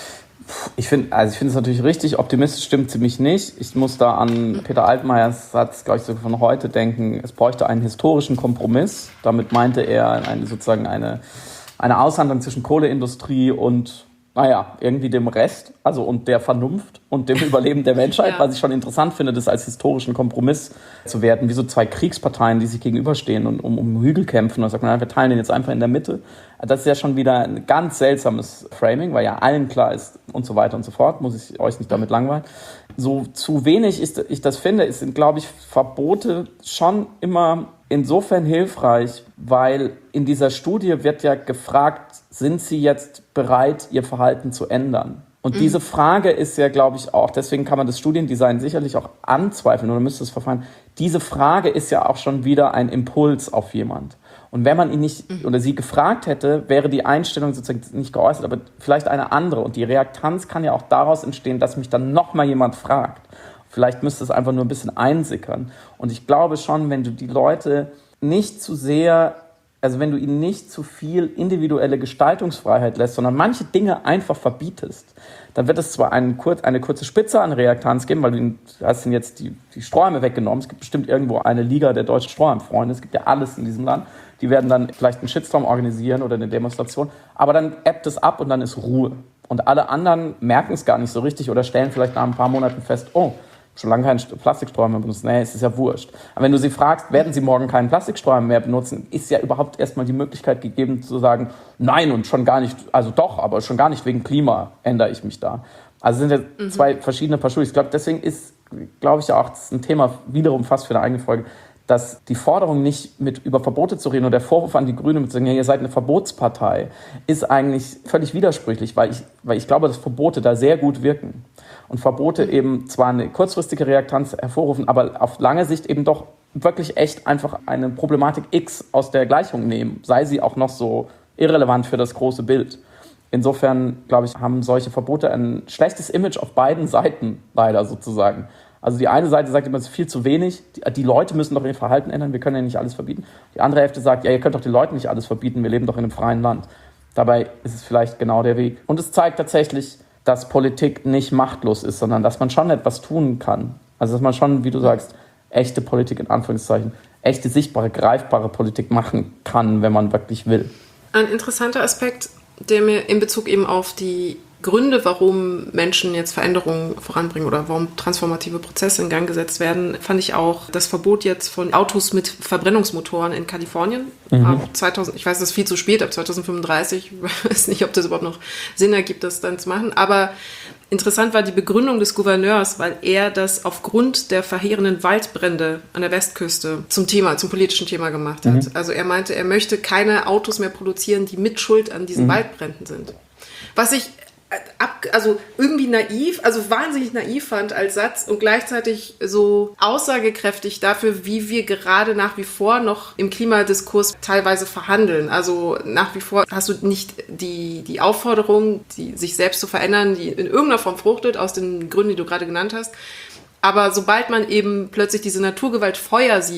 Ich finde, also ich finde es natürlich richtig, optimistisch stimmt sie mich nicht. Ich muss da an Peter Altmaiyers Satz, glaube ich, so von heute denken, es bräuchte einen historischen Kompromiss. Damit meinte er eine, sozusagen eine, eine Aushandlung zwischen Kohleindustrie und naja, irgendwie dem Rest, also und der Vernunft und dem Überleben der Menschheit, ja. Was ich schon interessant finde, das als historischen Kompromiss zu werten, wie so zwei Kriegsparteien, die sich gegenüberstehen und um, um Hügel kämpfen. Und dann sagt man, wir teilen den jetzt einfach in der Mitte. Das ist ja schon wieder ein ganz seltsames Framing, weil ja allen klar ist und so weiter und so fort, muss ich euch nicht damit langweilen. So zu wenig ist, ich das finde, sind, glaube ich, Verbote schon immer insofern hilfreich, weil in dieser Studie wird ja gefragt, sind Sie jetzt bereit, Ihr Verhalten zu ändern? Und mhm. diese Frage ist ja, glaube ich, auch, deswegen kann man das Studiendesign sicherlich auch anzweifeln oder müsste es verfahren. Diese Frage ist ja auch schon wieder ein Impuls auf jemand. Und wenn man ihn nicht mhm. oder sie gefragt hätte, wäre die Einstellung sozusagen nicht geäußert, aber vielleicht eine andere. Und die Reaktanz kann ja auch daraus entstehen, dass mich dann nochmal jemand fragt. Vielleicht müsste es einfach nur ein bisschen einsickern. Und ich glaube schon, wenn du die Leute nicht zu sehr, also wenn du ihnen nicht zu viel individuelle Gestaltungsfreiheit lässt, sondern manche Dinge einfach verbietest, dann wird es zwar einen, eine kurze Spitze an Reaktanz geben, weil du hast ihnen jetzt die, die Strohhalme weggenommen. Es gibt bestimmt irgendwo eine Liga der deutschen Strohhalmfreunde. Es gibt ja alles in diesem Land. Die werden dann vielleicht einen Shitstorm organisieren oder eine Demonstration. Aber dann ebbt es ab und dann ist Ruhe. Und alle anderen merken es gar nicht so richtig oder stellen vielleicht nach ein paar Monaten fest, oh, schon lange keinen Plastiksträumer mehr benutzt. Nee, es ist ja wurscht. Aber wenn du sie fragst, werden sie morgen keinen Plastiksträumer mehr benutzen, ist ja überhaupt erstmal die Möglichkeit gegeben zu sagen, nein und schon gar nicht, also doch, aber schon gar nicht wegen Klima ändere ich mich da. Also sind ja mhm. zwei verschiedene Paar Schuhe. Ich glaube, deswegen ist, glaube ich, ja auch das ist ein Thema wiederum fast für eine eigene Folge, dass die Forderung nicht mit über Verbote zu reden oder der Vorwurf an die Grünen mit zu sagen, ja, ihr seid eine Verbotspartei, ist eigentlich völlig widersprüchlich, weil ich, weil ich glaube, dass Verbote da sehr gut wirken. Und Verbote eben zwar eine kurzfristige Reaktanz hervorrufen, aber auf lange Sicht eben doch wirklich echt einfach eine Problematik X aus der Gleichung nehmen, sei sie auch noch so irrelevant für das große Bild. Insofern, glaube ich, haben solche Verbote ein schlechtes Image auf beiden Seiten leider sozusagen. Also die eine Seite sagt immer, es ist viel zu wenig, die, die Leute müssen doch ihr Verhalten ändern, wir können ja nicht alles verbieten. Die andere Hälfte sagt, ja, ihr könnt doch den Leuten nicht alles verbieten, wir leben doch in einem freien Land. Dabei ist es vielleicht genau der Weg. Und es zeigt tatsächlich, dass Politik nicht machtlos ist, sondern dass man schon etwas tun kann. Also dass man schon, wie du sagst, echte Politik in Anführungszeichen, echte, sichtbare, greifbare Politik machen kann, wenn man wirklich will. Ein interessanter Aspekt, der mir in Bezug eben auf die Gründe, warum Menschen jetzt Veränderungen voranbringen oder warum transformative Prozesse in Gang gesetzt werden, fand ich auch das Verbot jetzt von Autos mit Verbrennungsmotoren in Kalifornien. Mhm. Ab zweitausend, ich weiß, das ist viel zu spät, ab zweitausendfünfunddreißig. Ich weiß nicht, ob das überhaupt noch Sinn ergibt, das dann zu machen. Aber interessant war die Begründung des Gouverneurs, weil er das aufgrund der verheerenden Waldbrände an der Westküste zum Thema, zum politischen Thema gemacht hat. Mhm. Also er meinte, er möchte keine Autos mehr produzieren, die mit Schuld an diesen mhm. Waldbränden sind. Was ich Ab, also irgendwie naiv, also wahnsinnig naiv fand als Satz und gleichzeitig so aussagekräftig dafür, wie wir gerade nach wie vor noch im Klimadiskurs teilweise verhandeln. Also nach wie vor hast du nicht die, die Aufforderung, die, sich selbst zu verändern, die in irgendeiner Form fruchtet, aus den Gründen, die du gerade genannt hast. Aber sobald man eben plötzlich diese Naturgewalt Feuer sieht,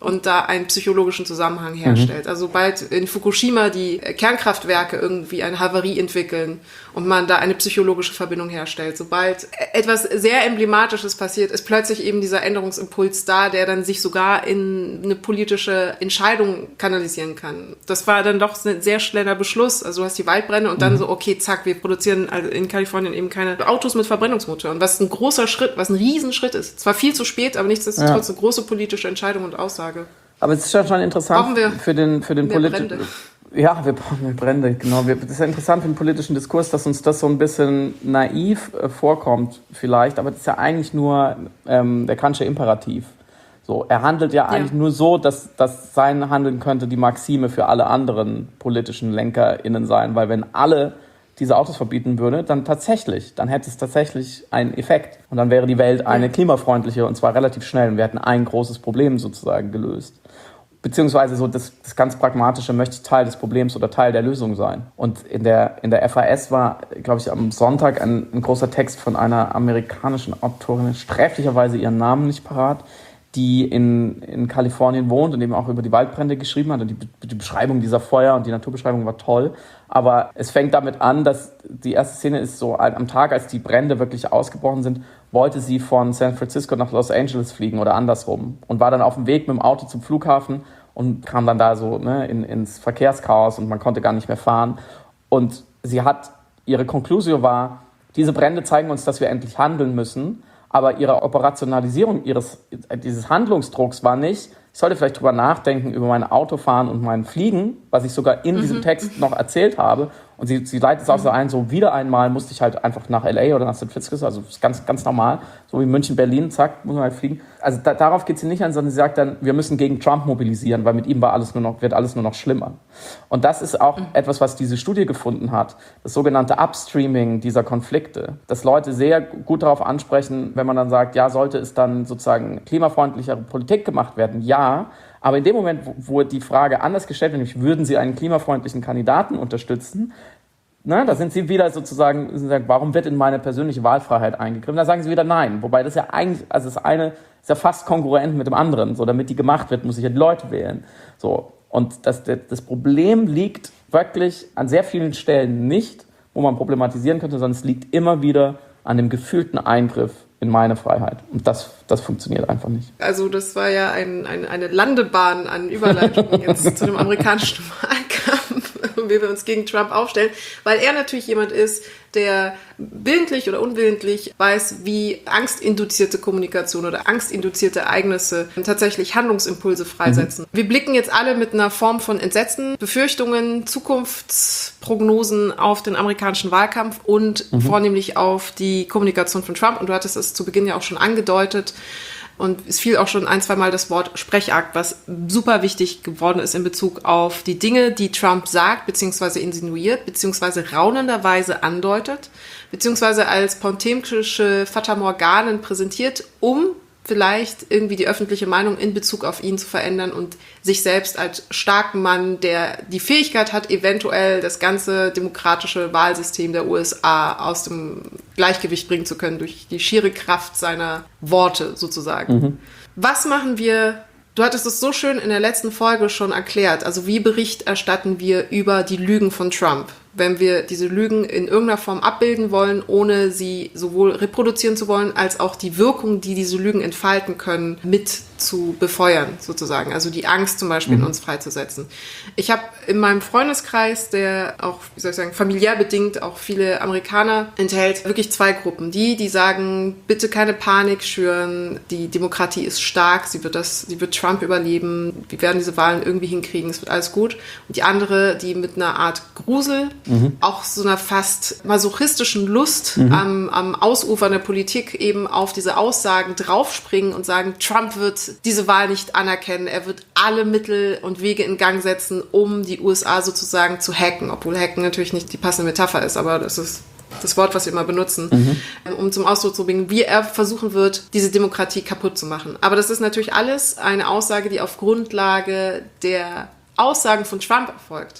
und da einen psychologischen Zusammenhang herstellt. Mhm. Also sobald in Fukushima die Kernkraftwerke irgendwie eine Havarie entwickeln und man da eine psychologische Verbindung herstellt, sobald etwas sehr Emblematisches passiert, ist plötzlich eben dieser Änderungsimpuls da, der dann sich sogar in eine politische Entscheidung kanalisieren kann. Das war dann doch ein sehr schneller Beschluss. Also du hast die Waldbrände und dann mhm. so, okay, zack, wir produzieren also in Kalifornien eben keine Autos mit Verbrennungsmotoren, was ein großer Schritt, was ein Riesenschritt ist. Zwar viel zu spät, aber nichtsdestotrotz ja. eine große politische Entscheidung und Aussage. Aber es ist ja schon interessant für den, für den politischen... Ja, wir brauchen mehr Brände, genau. Das ist ja interessant für den politischen Diskurs, dass uns das so ein bisschen naiv äh, vorkommt vielleicht, aber das ist ja eigentlich nur ähm, der Kantsche Imperativ. So, er handelt ja eigentlich ja. nur so, dass, dass sein Handeln könnte die Maxime für alle anderen politischen LenkerInnen sein, weil wenn alle diese Autos verbieten würde, dann tatsächlich, dann hätte es tatsächlich einen Effekt. Und dann wäre die Welt eine klimafreundliche und zwar relativ schnell und wir hätten ein großes Problem sozusagen gelöst. Beziehungsweise so das, das ganz Pragmatische, möchte ich Teil des Problems oder Teil der Lösung sein. Und in der, in der F A S war, glaube ich, am Sonntag ein, ein großer Text von einer amerikanischen Autorin, sträflicherweise ihren Namen nicht parat, die in, in Kalifornien wohnt und eben auch über die Waldbrände geschrieben hat. Und die, die Beschreibung dieser Feuer und die Naturbeschreibung war toll. Aber es fängt damit an, dass die erste Szene ist so, am Tag, als die Brände wirklich ausgebrochen sind, wollte sie von San Francisco nach Los Angeles fliegen oder andersrum und war dann auf dem Weg mit dem Auto zum Flughafen und kam dann da so ne, in, ins Verkehrschaos und man konnte gar nicht mehr fahren. Und sie hat, ihre Konklusio war, diese Brände zeigen uns, dass wir endlich handeln müssen, aber ihre Operationalisierung ihres, dieses Handlungsdrucks war nicht, ich sollte vielleicht drüber nachdenken, über mein Autofahren und mein Fliegen, was ich sogar in mhm. diesem Text noch erzählt habe. Und sie, sie leitet es auch so ein, so wieder einmal musste ich halt einfach nach L A oder nach San Francisco, also das ist ganz, ganz normal, so wie München, Berlin, zack, muss man halt fliegen. Also da, darauf geht sie nicht an, sondern sie sagt dann, wir müssen gegen Trump mobilisieren, weil mit ihm war alles nur noch, wird alles nur noch schlimmer. Und das ist auch mhm. etwas, was diese Studie gefunden hat, das sogenannte Upstreaming dieser Konflikte, dass Leute sehr gut darauf ansprechen, wenn man dann sagt, ja, sollte es dann sozusagen klimafreundlichere Politik gemacht werden? Ja. Aber in dem Moment, wo, wo die Frage anders gestellt wird, nämlich würden Sie einen klimafreundlichen Kandidaten unterstützen, ne, da sind Sie wieder sozusagen, sagen, warum wird in meine persönliche Wahlfreiheit eingegriffen? Da sagen Sie wieder nein. Wobei das ja eigentlich, also das eine ist ja fast konkurrent mit dem anderen. So, damit die gemacht wird, muss ich ja die Leute wählen. So. Und das, das Problem liegt wirklich an sehr vielen Stellen nicht, wo man problematisieren könnte, sondern es liegt immer wieder an dem gefühlten Eingriff in meine Freiheit. Und das, das funktioniert einfach nicht. Also das war ja ein, ein, eine Landebahn an Überleitungen jetzt zu dem amerikanischen Wahlkampf, wie wir uns gegen Trump aufstellen, weil er natürlich jemand ist, der willentlich oder unwillentlich weiß, wie angstinduzierte Kommunikation oder angstinduzierte Ereignisse tatsächlich Handlungsimpulse freisetzen. Mhm. Wir blicken jetzt alle mit einer Form von Entsetzen, Befürchtungen, Zukunftsprognosen auf den amerikanischen Wahlkampf und mhm. vornehmlich auf die Kommunikation von Trump. Und du hattest es zu Beginn ja auch schon angedeutet. Und es fiel auch schon ein, zwei Mal das Wort Sprechakt, was super wichtig geworden ist in Bezug auf die Dinge, die Trump sagt, beziehungsweise insinuiert, beziehungsweise raunenderweise andeutet, beziehungsweise als potemkische Fata Morganen präsentiert, um vielleicht irgendwie die öffentliche Meinung in Bezug auf ihn zu verändern und sich selbst als starken Mann, der die Fähigkeit hat, eventuell das ganze demokratische Wahlsystem der U S A aus dem Gleichgewicht bringen zu können, durch die schiere Kraft seiner Worte sozusagen. Mhm. Was machen wir? Du hattest es so schön in der letzten Folge schon erklärt. Also wie Bericht erstatten wir über die Lügen von Trump, wenn wir diese Lügen in irgendeiner Form abbilden wollen, ohne sie sowohl reproduzieren zu wollen, als auch die Wirkung, die diese Lügen entfalten können, mit zu befeuern, sozusagen. Also die Angst zum Beispiel mhm. in uns freizusetzen. Ich habe in meinem Freundeskreis, der auch, wie soll ich sagen, familiär bedingt auch viele Amerikaner enthält, wirklich zwei Gruppen. Die, die sagen, bitte keine Panik schüren, die Demokratie ist stark, sie wird das, sie wird Trump überleben, wir werden diese Wahlen irgendwie hinkriegen, es wird alles gut. Und die andere, die mit einer Art Grusel, mhm. auch so einer fast masochistischen Lust mhm. am, am Ausufern der Politik eben auf diese Aussagen draufspringen und sagen, Trump wird diese Wahl nicht anerkennen, er wird alle Mittel und Wege in Gang setzen, um die U S A sozusagen zu hacken, obwohl hacken natürlich nicht die passende Metapher ist, aber das ist das Wort, was wir immer benutzen, mhm. um zum Ausdruck zu bringen, wie er versuchen wird, diese Demokratie kaputt zu machen. Aber das ist natürlich alles eine Aussage, die auf Grundlage der Aussagen von Trump erfolgt.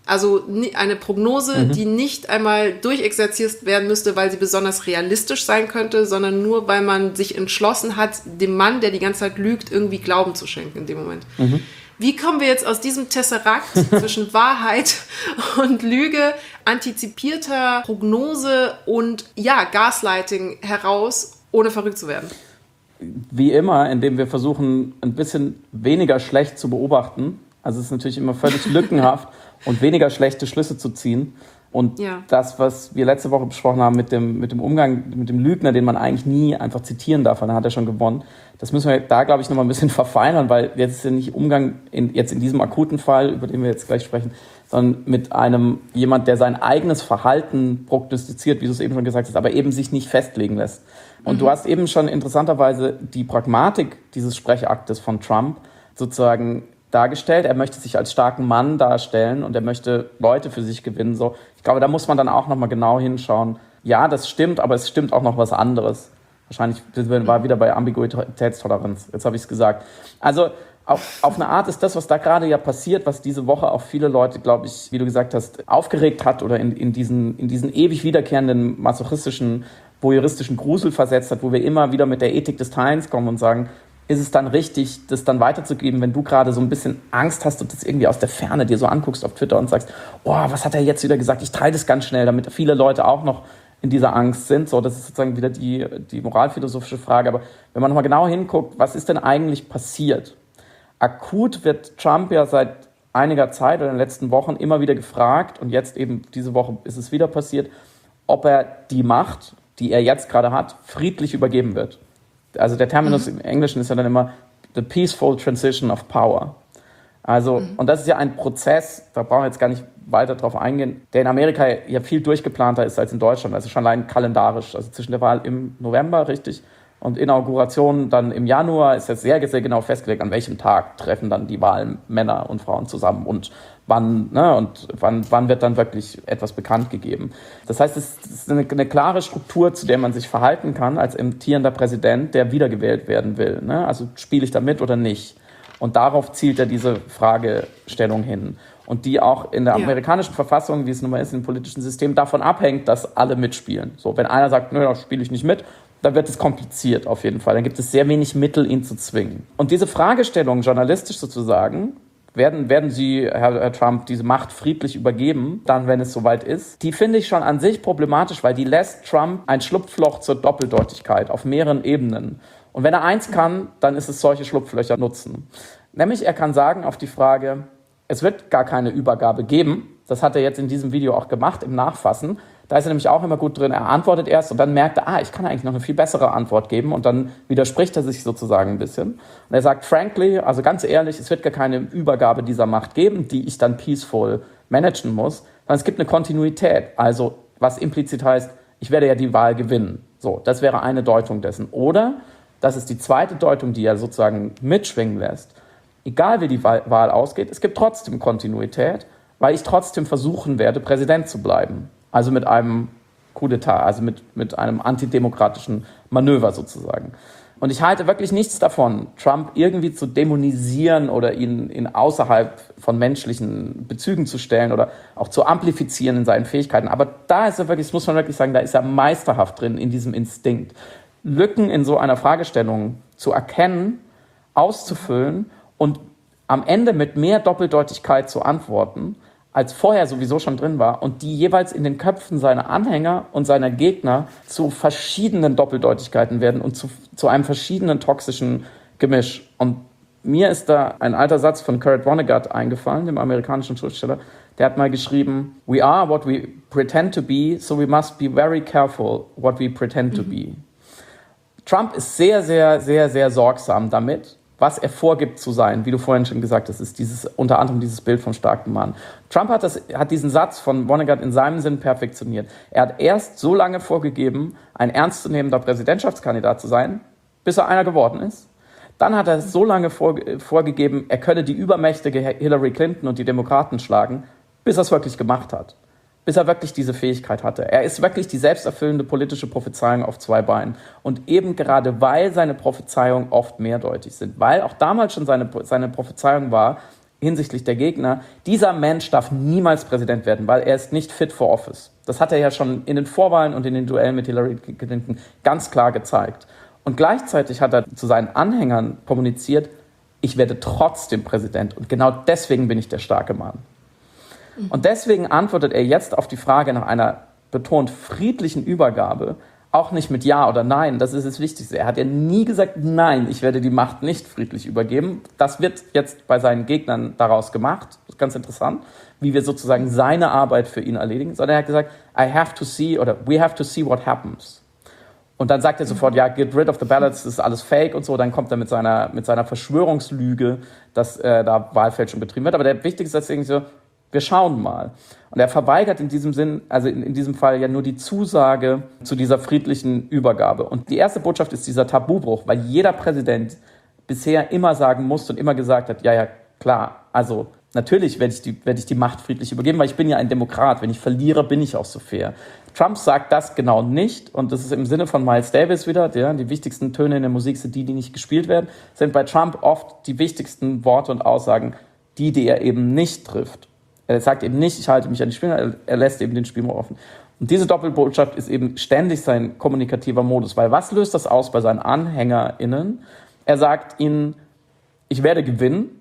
Also eine Prognose, mhm. die nicht einmal durchexerziert werden müsste, weil sie besonders realistisch sein könnte, sondern nur, weil man sich entschlossen hat, dem Mann, der die ganze Zeit lügt, irgendwie Glauben zu schenken in dem Moment. Mhm. Wie kommen wir jetzt aus diesem Tesserakt zwischen Wahrheit und Lüge, antizipierter Prognose und ja, Gaslighting heraus, ohne verrückt zu werden? Wie immer, indem wir versuchen, ein bisschen weniger schlecht zu beobachten. Also es ist natürlich immer völlig lückenhaft und weniger schlechte Schlüsse zu ziehen. Und ja. das, was wir letzte Woche besprochen haben mit dem, mit dem Umgang mit dem Lügner, den man eigentlich nie einfach zitieren darf, weil dann hat er schon gewonnen, das müssen wir da, glaube ich, noch mal ein bisschen verfeinern, weil jetzt ist ja nicht Umgang in, jetzt in diesem akuten Fall, über den wir jetzt gleich sprechen, sondern mit einem jemand, der sein eigenes Verhalten prognostiziert, wie du es eben schon gesagt hast, aber eben sich nicht festlegen lässt. Und mhm. du hast eben schon interessanterweise die Pragmatik dieses Sprechaktes von Trump sozusagen dargestellt. Er möchte sich als starken Mann darstellen und er möchte Leute für sich gewinnen. So, ich glaube, da muss man dann auch noch mal genau hinschauen. Ja, das stimmt, aber es stimmt auch noch was anderes. Wahrscheinlich war wir wieder bei Ambiguitätstoleranz. Jetzt habe ich es gesagt. Also auf, auf eine Art ist das, was da gerade ja passiert, was diese Woche auch viele Leute, glaube ich, wie du gesagt hast, aufgeregt hat oder in, in, diesen, in diesen ewig wiederkehrenden masochistischen, voyeuristischen Grusel versetzt hat, wo wir immer wieder mit der Ethik des Teilens kommen und sagen, ist es dann richtig, das dann weiterzugeben, wenn du gerade so ein bisschen Angst hast und das irgendwie aus der Ferne dir so anguckst auf Twitter und sagst, oh, was hat er jetzt wieder gesagt? Ich teile das ganz schnell, damit viele Leute auch noch in dieser Angst sind. So, das ist sozusagen wieder die, die moralphilosophische Frage. Aber wenn man nochmal genau hinguckt, was ist denn eigentlich passiert? Akut wird Trump ja seit einiger Zeit oder in den letzten Wochen immer wieder gefragt, und jetzt eben diese Woche ist es wieder passiert, ob er die Macht, die er jetzt gerade hat, friedlich übergeben wird. Also der Terminus mhm. im Englischen ist ja dann immer the peaceful transition of power. Also, mhm. und das ist ja ein Prozess, da brauchen wir jetzt gar nicht weiter drauf eingehen, der in Amerika ja viel durchgeplanter ist als in Deutschland, also schon allein kalendarisch. Also zwischen der Wahl im November, richtig, und Inauguration dann im Januar ist jetzt sehr, sehr genau festgelegt, an welchem Tag treffen dann die Wahlmänner und Frauen zusammen und wann, ne, und wann, wann wird dann wirklich etwas bekannt gegeben. Das heißt, es ist eine, eine klare Struktur, zu der man sich verhalten kann als amtierender Präsident, der wiedergewählt werden will. Ne? Also spiele ich da mit oder nicht? Und darauf zielt ja diese Fragestellung hin. Und die auch in der ja. amerikanischen Verfassung, wie es nun mal ist, im politischen System, davon abhängt, dass alle mitspielen. So, wenn einer sagt, nö, da spiele ich nicht mit, dann wird es kompliziert auf jeden Fall. Dann gibt es sehr wenig Mittel, ihn zu zwingen. Und diese Fragestellung, journalistisch sozusagen, werden, werden Sie, Herr, Herr Trump, diese Macht friedlich übergeben, dann, wenn es soweit ist, die finde ich schon an sich problematisch, weil die lässt Trump ein Schlupfloch zur Doppeldeutigkeit auf mehreren Ebenen. Und wenn er eins kann, dann ist es solche Schlupflöcher nutzen. Nämlich, er kann sagen auf die Frage, es wird gar keine Übergabe geben. Das hat er jetzt in diesem Video auch gemacht, im Nachfassen. Da ist er nämlich auch immer gut drin. Er antwortet erst und dann merkt er, ah, ich kann eigentlich noch eine viel bessere Antwort geben. Und dann widerspricht er sich sozusagen ein bisschen. Und er sagt, frankly, also ganz ehrlich, es wird gar keine Übergabe dieser Macht geben, die ich dann peaceful managen muss. Sondern es gibt eine Kontinuität. Also, was implizit heißt, ich werde ja die Wahl gewinnen. So, das wäre eine Deutung dessen. Oder, das ist die zweite Deutung, die er sozusagen mitschwingen lässt. Egal wie die Wahl ausgeht, es gibt trotzdem Kontinuität, weil ich trotzdem versuchen werde, Präsident zu bleiben. Also mit einem Coup d'etat, also mit, mit einem antidemokratischen Manöver sozusagen. Und ich halte wirklich nichts davon, Trump irgendwie zu dämonisieren oder ihn in außerhalb von menschlichen Bezügen zu stellen oder auch zu amplifizieren in seinen Fähigkeiten. Aber da ist er wirklich, das muss man wirklich sagen, da ist er meisterhaft drin in diesem Instinkt. Lücken in so einer Fragestellung zu erkennen, auszufüllen und am Ende mit mehr Doppeldeutigkeit zu antworten, als vorher sowieso schon drin war, und die jeweils in den Köpfen seiner Anhänger und seiner Gegner zu verschiedenen Doppeldeutigkeiten werden und zu, zu einem verschiedenen toxischen Gemisch. Und mir ist da ein alter Satz von Kurt Vonnegut eingefallen, dem amerikanischen Schriftsteller, der hat mal geschrieben, we are what we pretend to be, so we must be very careful what we pretend to be. Trump ist sehr, sehr, sehr, sehr sorgsam damit, was er vorgibt zu sein, wie du vorhin schon gesagt hast, ist dieses, unter anderem dieses Bild vom starken Mann. Trump hat, das, hat diesen Satz von Vonnegut in seinem Sinn perfektioniert. Er hat erst so lange vorgegeben, ein ernstzunehmender Präsidentschaftskandidat zu sein, bis er einer geworden ist. Dann hat er so lange vor, vorgegeben, er könne die übermächtige Hillary Clinton und die Demokraten schlagen, bis er es wirklich gemacht hat. Bis er wirklich diese Fähigkeit hatte. Er ist wirklich die selbsterfüllende politische Prophezeiung auf zwei Beinen. Und eben gerade weil seine Prophezeiungen oft mehrdeutig sind, weil auch damals schon seine, seine Prophezeiung war, hinsichtlich der Gegner, dieser Mensch darf niemals Präsident werden, weil er ist nicht fit for office. Das hat er ja schon in den Vorwahlen und in den Duellen mit Hillary Clinton ganz klar gezeigt. Und gleichzeitig hat er zu seinen Anhängern kommuniziert, ich werde trotzdem Präsident und genau deswegen bin ich der starke Mann. Und deswegen antwortet er jetzt auf die Frage nach einer betont friedlichen Übergabe auch nicht mit Ja oder Nein, das ist das Wichtigste. Er hat ja nie gesagt, nein, ich werde die Macht nicht friedlich übergeben. Das wird jetzt bei seinen Gegnern daraus gemacht. Das ist ganz interessant, wie wir sozusagen seine Arbeit für ihn erledigen. Sondern er hat gesagt, I have to see oder we have to see what happens. Und dann sagt er sofort, ja, get rid of the ballots, das ist alles fake und so. Dann kommt er mit seiner, mit seiner Verschwörungslüge, dass äh, da Wahlfälschung betrieben wird. Aber der wichtigste ist irgendwie so, wir schauen mal. Und er verweigert in diesem Sinn, also in, in diesem Fall ja nur die Zusage zu dieser friedlichen Übergabe. Und die erste Botschaft ist dieser Tabubruch, weil jeder Präsident bisher immer sagen musste und immer gesagt hat, ja, ja, klar, also natürlich werde ich die, werde ich die Macht friedlich übergeben, weil ich bin ja ein Demokrat. Wenn ich verliere, bin ich auch so fair. Trump sagt das genau nicht und das ist im Sinne von Miles Davis wieder, der, die wichtigsten Töne in der Musik sind die, die nicht gespielt werden, sind bei Trump oft die wichtigsten Worte und Aussagen, die, die er eben nicht trifft. Er sagt eben nicht, ich halte mich an die Spielregeln, er lässt eben den Spielraum offen. Und diese Doppelbotschaft ist eben ständig sein kommunikativer Modus, weil was löst das aus bei seinen AnhängerInnen? Er sagt ihnen, ich werde gewinnen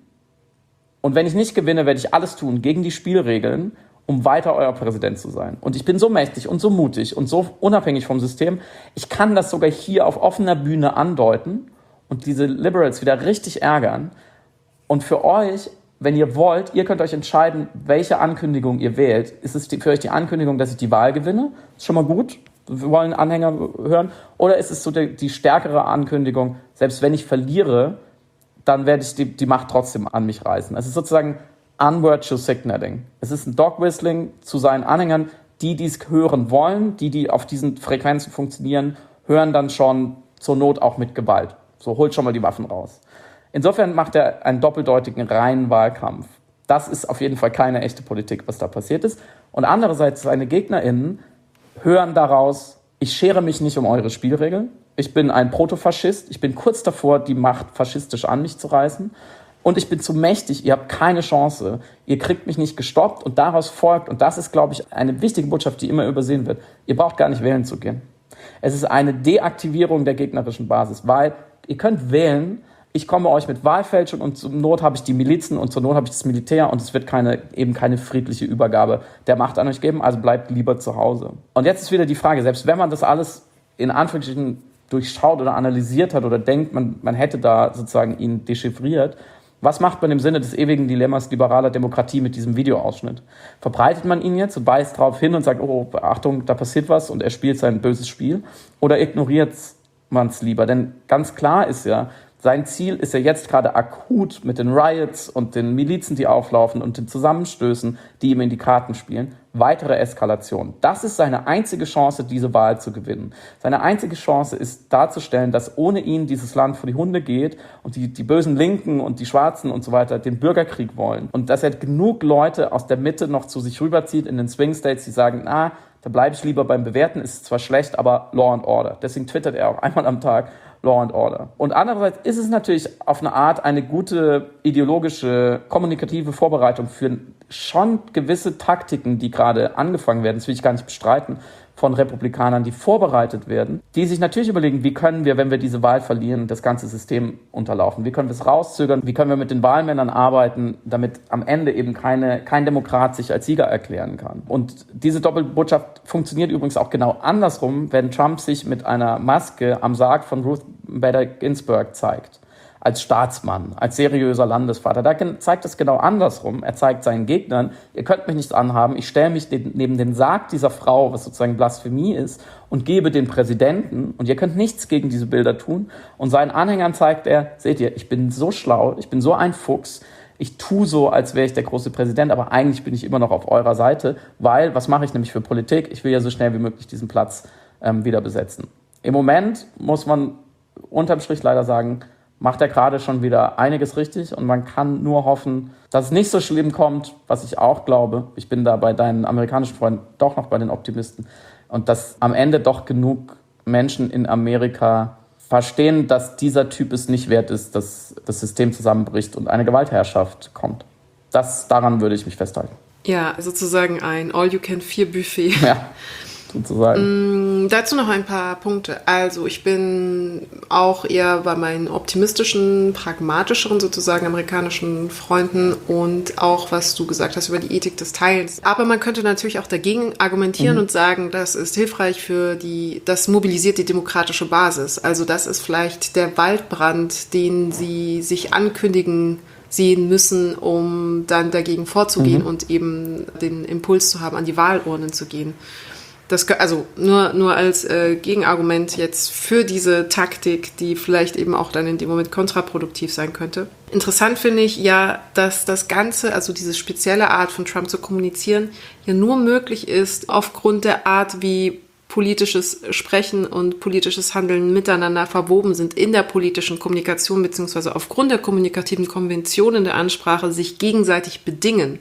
und wenn ich nicht gewinne, werde ich alles tun gegen die Spielregeln, um weiter euer Präsident zu sein. Und ich bin so mächtig und so mutig und so unabhängig vom System, ich kann das sogar hier auf offener Bühne andeuten und diese Liberals wieder richtig ärgern. Und für euch, wenn ihr wollt, ihr könnt euch entscheiden, welche Ankündigung ihr wählt. Ist es für euch die Ankündigung, dass ich die Wahl gewinne? Ist schon mal gut. Wir wollen Anhänger hören. Oder ist es so die, die stärkere Ankündigung, selbst wenn ich verliere, dann werde ich die, die Macht trotzdem an mich reißen. Es ist sozusagen unvirtual signaling. Es ist ein Dog-Whistling zu seinen Anhängern. Die, die es hören wollen, die, die auf diesen Frequenzen funktionieren, hören dann schon zur Not auch mit Gewalt. So, holt schon mal die Waffen raus. Insofern macht er einen doppeldeutigen reinen Wahlkampf. Das ist auf jeden Fall keine echte Politik, was da passiert ist. Und andererseits, seine GegnerInnen hören daraus, ich schere mich nicht um eure Spielregeln. Ich bin ein Protofaschist. Ich bin kurz davor, die Macht faschistisch an mich zu reißen. Und ich bin zu mächtig. Ihr habt keine Chance. Ihr kriegt mich nicht gestoppt. Und daraus folgt, und das ist, glaube ich, eine wichtige Botschaft, die immer übersehen wird, ihr braucht gar nicht wählen zu gehen. Es ist eine Deaktivierung der gegnerischen Basis, weil ihr könnt wählen, ich komme euch mit Wahlfälschung und zur Not habe ich die Milizen und zur Not habe ich das Militär und es wird keine, eben keine friedliche Übergabe der Macht an euch geben, also bleibt lieber zu Hause. Und jetzt ist wieder die Frage, selbst wenn man das alles in Anführungsstrichen durchschaut oder analysiert hat oder denkt, man, man hätte da sozusagen ihn dechiffriert, was macht man im Sinne des ewigen Dilemmas liberaler Demokratie mit diesem Videoausschnitt? Verbreitet man ihn jetzt und weist darauf hin und sagt, oh, Achtung, da passiert was und er spielt sein böses Spiel? Oder ignoriert man es lieber? Denn ganz klar ist ja, sein Ziel ist ja jetzt gerade akut mit den Riots und den Milizen, die auflaufen und den Zusammenstößen, die ihm in die Karten spielen, weitere Eskalation. Das ist seine einzige Chance, diese Wahl zu gewinnen. Seine einzige Chance ist darzustellen, dass ohne ihn dieses Land vor die Hunde geht und die, die bösen Linken und die Schwarzen und so weiter den Bürgerkrieg wollen. Und dass er genug Leute aus der Mitte noch zu sich rüberzieht in den Swing States, die sagen, na, da bleibe ich lieber beim Bewerten, ist zwar schlecht, aber Law and Order. Deswegen twittert er auch einmal am Tag, Law and Order. Und andererseits ist es natürlich auf eine Art eine gute ideologische, kommunikative Vorbereitung für schon gewisse Taktiken, die gerade angefangen werden, das will ich gar nicht bestreiten, von Republikanern, die vorbereitet werden, die sich natürlich überlegen, wie können wir, wenn wir diese Wahl verlieren, das ganze System unterlaufen? Wie können wir es rauszögern? Wie können wir mit den Wahlmännern arbeiten, damit am Ende eben keine, kein Demokrat sich als Sieger erklären kann? Und diese Doppelbotschaft funktioniert übrigens auch genau andersrum, wenn Trump sich mit einer Maske am Sarg von Ruth Bader Ginsburg zeigt. Als Staatsmann, als seriöser Landesvater. Da zeigt es genau andersrum. Er zeigt seinen Gegnern, ihr könnt mich nicht anhaben, ich stelle mich den, neben den Sarg dieser Frau, was sozusagen Blasphemie ist, und gebe den Präsidenten, und ihr könnt nichts gegen diese Bilder tun. Und seinen Anhängern zeigt er, seht ihr, ich bin so schlau, ich bin so ein Fuchs, ich tue so, als wäre ich der große Präsident, aber eigentlich bin ich immer noch auf eurer Seite, weil, was mache ich nämlich für Politik? Ich will ja so schnell wie möglich diesen Platz ähm, wieder besetzen. Im Moment muss man unterm Strich leider sagen, macht er gerade schon wieder einiges richtig und man kann nur hoffen, dass es nicht so schlimm kommt, was ich auch glaube. Ich bin da bei deinen amerikanischen Freunden doch noch bei den Optimisten und dass am Ende doch genug Menschen in Amerika verstehen, dass dieser Typ es nicht wert ist, dass das System zusammenbricht und eine Gewaltherrschaft kommt. Das, daran würde ich mich festhalten. Ja, sozusagen ein All-You-Can-Vier-Buffet. Ja, sozusagen. Mm, dazu noch ein paar Punkte. Also ich bin auch eher bei meinen optimistischen, pragmatischeren sozusagen amerikanischen Freunden und auch, was du gesagt hast über die Ethik des Teilens. Aber man könnte natürlich auch dagegen argumentieren mhm. und sagen, das ist hilfreich für die, das mobilisiert die demokratische Basis. Also das ist vielleicht der Waldbrand, den sie sich ankündigen sehen müssen, um dann dagegen vorzugehen mhm. und eben den Impuls zu haben, an die Wahlurnen zu gehen. Das, also nur, nur als äh, Gegenargument jetzt für diese Taktik, die vielleicht eben auch dann in dem Moment kontraproduktiv sein könnte. Interessant finde ich ja, dass das Ganze, also diese spezielle Art von Trump zu kommunizieren, ja nur möglich ist aufgrund der Art, wie politisches Sprechen und politisches Handeln miteinander verwoben sind in der politischen Kommunikation, beziehungsweise aufgrund der kommunikativen Konventionen der Ansprache sich gegenseitig bedingen.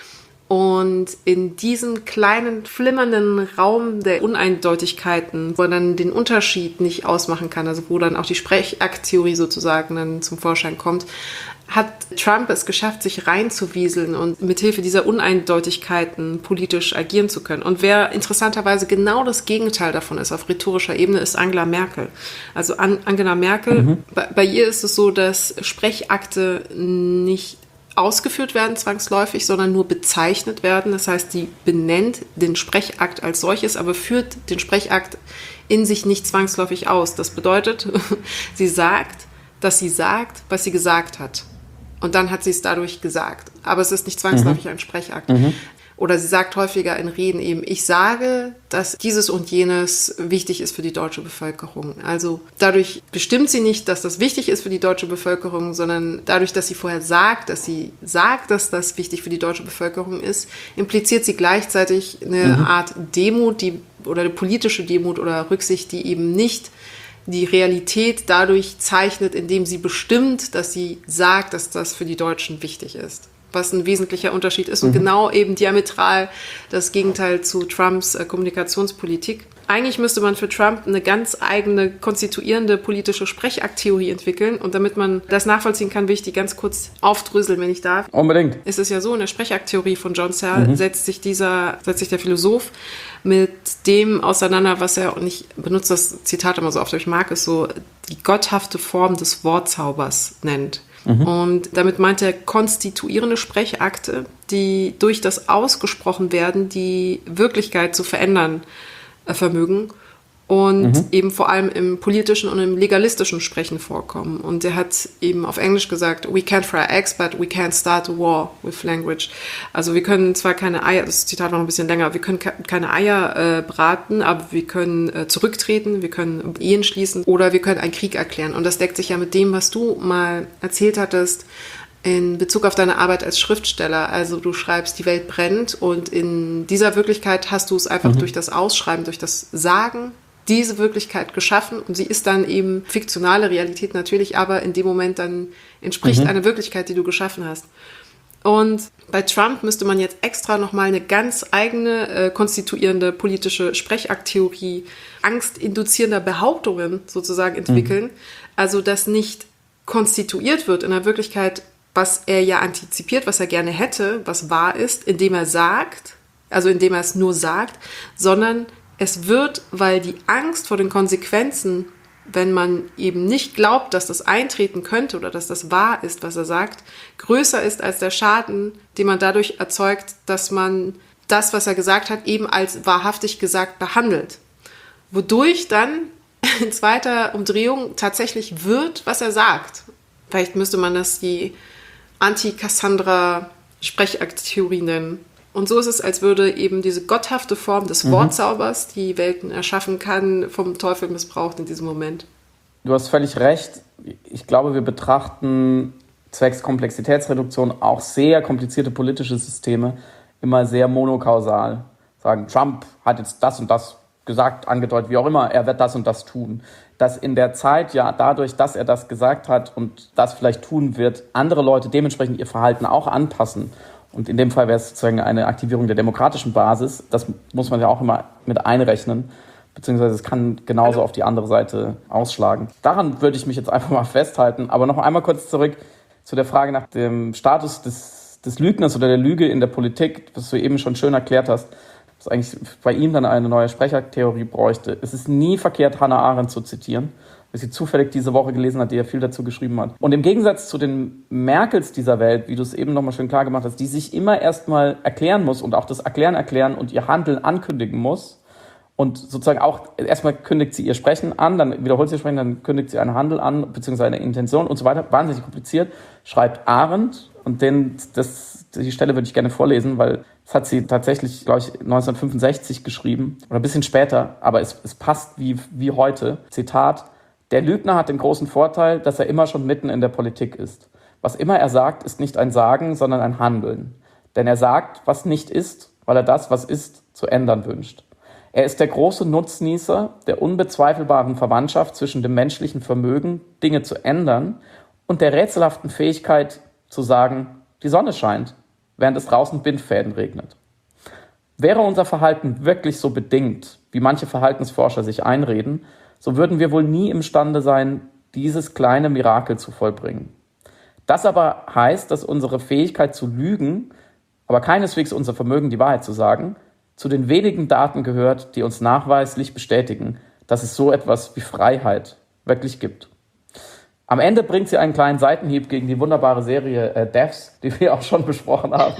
Und in diesem kleinen, flimmernden Raum der Uneindeutigkeiten, wo man dann den Unterschied nicht ausmachen kann, also wo dann auch die Sprechakttheorie sozusagen dann zum Vorschein kommt, hat Trump es geschafft, sich reinzuwieseln und mithilfe dieser Uneindeutigkeiten politisch agieren zu können. Und wer interessanterweise genau das Gegenteil davon ist, auf rhetorischer Ebene, ist Angela Merkel. Also An- Angela Merkel, mhm. bei, bei ihr ist es so, dass Sprechakte nicht ausgeführt werden zwangsläufig, sondern nur bezeichnet werden. Das heißt, sie benennt den Sprechakt als solches, aber führt den Sprechakt in sich nicht zwangsläufig aus. Das bedeutet, sie sagt, dass sie sagt, was sie gesagt hat. Und dann hat sie es dadurch gesagt. Aber es ist nicht zwangsläufig mhm. ein Sprechakt. Mhm. Oder sie sagt häufiger in Reden eben, ich sage, dass dieses und jenes wichtig ist für die deutsche Bevölkerung. Also dadurch bestimmt sie nicht, dass das wichtig ist für die deutsche Bevölkerung, sondern dadurch, dass sie vorher sagt, dass sie sagt, dass das wichtig für die deutsche Bevölkerung ist, impliziert sie gleichzeitig eine mhm. Art Demut, die, oder eine politische Demut oder Rücksicht, die eben nicht die Realität dadurch zeichnet, indem sie bestimmt, dass sie sagt, dass das für die Deutschen wichtig ist. Was ein wesentlicher Unterschied ist und mhm. genau eben diametral das Gegenteil zu Trumps äh, Kommunikationspolitik. Eigentlich müsste man für Trump eine ganz eigene konstituierende politische Sprechakttheorie entwickeln und damit man das nachvollziehen kann, will ich die ganz kurz aufdröseln, wenn ich darf. Unbedingt. Es ist ja so, in der Sprechakttheorie von John Searle mhm. setzt sich dieser, setzt sich der Philosoph mit dem auseinander, was er, und ich benutze das Zitat immer so oft, aber ich mag es so, die gotthafte Form des Wortzaubers nennt. Mhm. Und damit meint er konstituierende Sprechakte, die durch das Ausgesprochenwerden die Wirklichkeit zu verändern äh, vermögen und mhm. eben vor allem im politischen und im legalistischen Sprechen vorkommen. Und er hat eben auf Englisch gesagt, we can't fry eggs, but we can't start a war with language. Also wir können zwar keine Eier, das Zitat war noch ein bisschen länger, wir können keine Eier äh, braten, aber wir können äh, zurücktreten, wir können Ehen schließen oder wir können einen Krieg erklären. Und das deckt sich ja mit dem, was du mal erzählt hattest, in Bezug auf deine Arbeit als Schriftsteller. Also du schreibst, die Welt brennt und in dieser Wirklichkeit hast du es einfach mhm. durch das Ausschreiben, durch das Sagen, diese Wirklichkeit geschaffen und sie ist dann eben fiktionale Realität natürlich, aber in dem Moment dann entspricht mhm. einer Wirklichkeit, die du geschaffen hast. Und bei Trump müsste man jetzt extra nochmal eine ganz eigene äh, konstituierende politische Sprechakttheorie angstinduzierender Behauptungen sozusagen entwickeln. Mhm. Also dass nicht konstituiert wird in der Wirklichkeit, was er ja antizipiert, was er gerne hätte, was wahr ist, indem er sagt, also indem er es nur sagt, sondern es wird, weil die Angst vor den Konsequenzen, wenn man eben nicht glaubt, dass das eintreten könnte oder dass das wahr ist, was er sagt, größer ist als der Schaden, den man dadurch erzeugt, dass man das, was er gesagt hat, eben als wahrhaftig gesagt behandelt. Wodurch dann in zweiter Umdrehung tatsächlich wird, was er sagt. Vielleicht müsste man das die Anti-Cassandra-Sprechakttheorie nennen. Und so ist es, als würde eben diese gotthafte Form des mhm. Wortzaubers, die Welten erschaffen kann, vom Teufel missbraucht in diesem Moment. Du hast völlig recht. Ich glaube, wir betrachten zwecks Komplexitätsreduktion auch sehr komplizierte politische Systeme immer sehr monokausal. Sagen, Trump hat jetzt das und das gesagt, angedeutet, wie auch immer, er wird das und das tun. Dass in der Zeit ja dadurch, dass er das gesagt hat und das vielleicht tun wird, andere Leute dementsprechend ihr Verhalten auch anpassen. Und in dem Fall wäre es sozusagen eine Aktivierung der demokratischen Basis. Das muss man ja auch immer mit einrechnen, beziehungsweise es kann genauso auf die andere Seite ausschlagen. Daran würde ich mich jetzt einfach mal festhalten. Aber noch einmal kurz zurück zu der Frage nach dem Status des des, des Lügners oder der Lüge in der Politik, was du eben schon schön erklärt hast, was eigentlich bei ihm dann eine neue Sprechertheorie bräuchte. Es ist nie verkehrt, Hannah Arendt zu zitieren, weil sie zufällig diese Woche gelesen hat, die ja viel dazu geschrieben hat. Und im Gegensatz zu den Merkels dieser Welt, wie du es eben nochmal schön klar gemacht hast, die sich immer erstmal erklären muss und auch das Erklären erklären und ihr Handeln ankündigen muss und sozusagen auch erstmal kündigt sie ihr Sprechen an, dann wiederholt sie ihr Sprechen, dann kündigt sie einen Handel an, beziehungsweise eine Intention und so weiter. Wahnsinnig kompliziert. Schreibt Arendt, und den, das, die Stelle würde ich gerne vorlesen, weil das hat sie tatsächlich, glaube ich, neunzehnhundertfünfundsechzig geschrieben oder ein bisschen später, aber es, es passt wie, wie heute. Zitat: Der Lügner hat den großen Vorteil, dass er immer schon mitten in der Politik ist. Was immer er sagt, ist nicht ein Sagen, sondern ein Handeln. Denn er sagt, was nicht ist, weil er das, was ist, zu ändern wünscht. Er ist der große Nutznießer der unbezweifelbaren Verwandtschaft zwischen dem menschlichen Vermögen, Dinge zu ändern, und der rätselhaften Fähigkeit zu sagen, die Sonne scheint, während es draußen Bindfäden regnet. Wäre unser Verhalten wirklich so bedingt, wie manche Verhaltensforscher sich einreden, so würden wir wohl nie imstande sein, dieses kleine Mirakel zu vollbringen. Das aber heißt, dass unsere Fähigkeit zu lügen, aber keineswegs unser Vermögen, die Wahrheit zu sagen, zu den wenigen Daten gehört, die uns nachweislich bestätigen, dass es so etwas wie Freiheit wirklich gibt. Am Ende bringt sie einen kleinen Seitenhieb gegen die wunderbare Serie äh, Devs, die wir auch schon besprochen haben.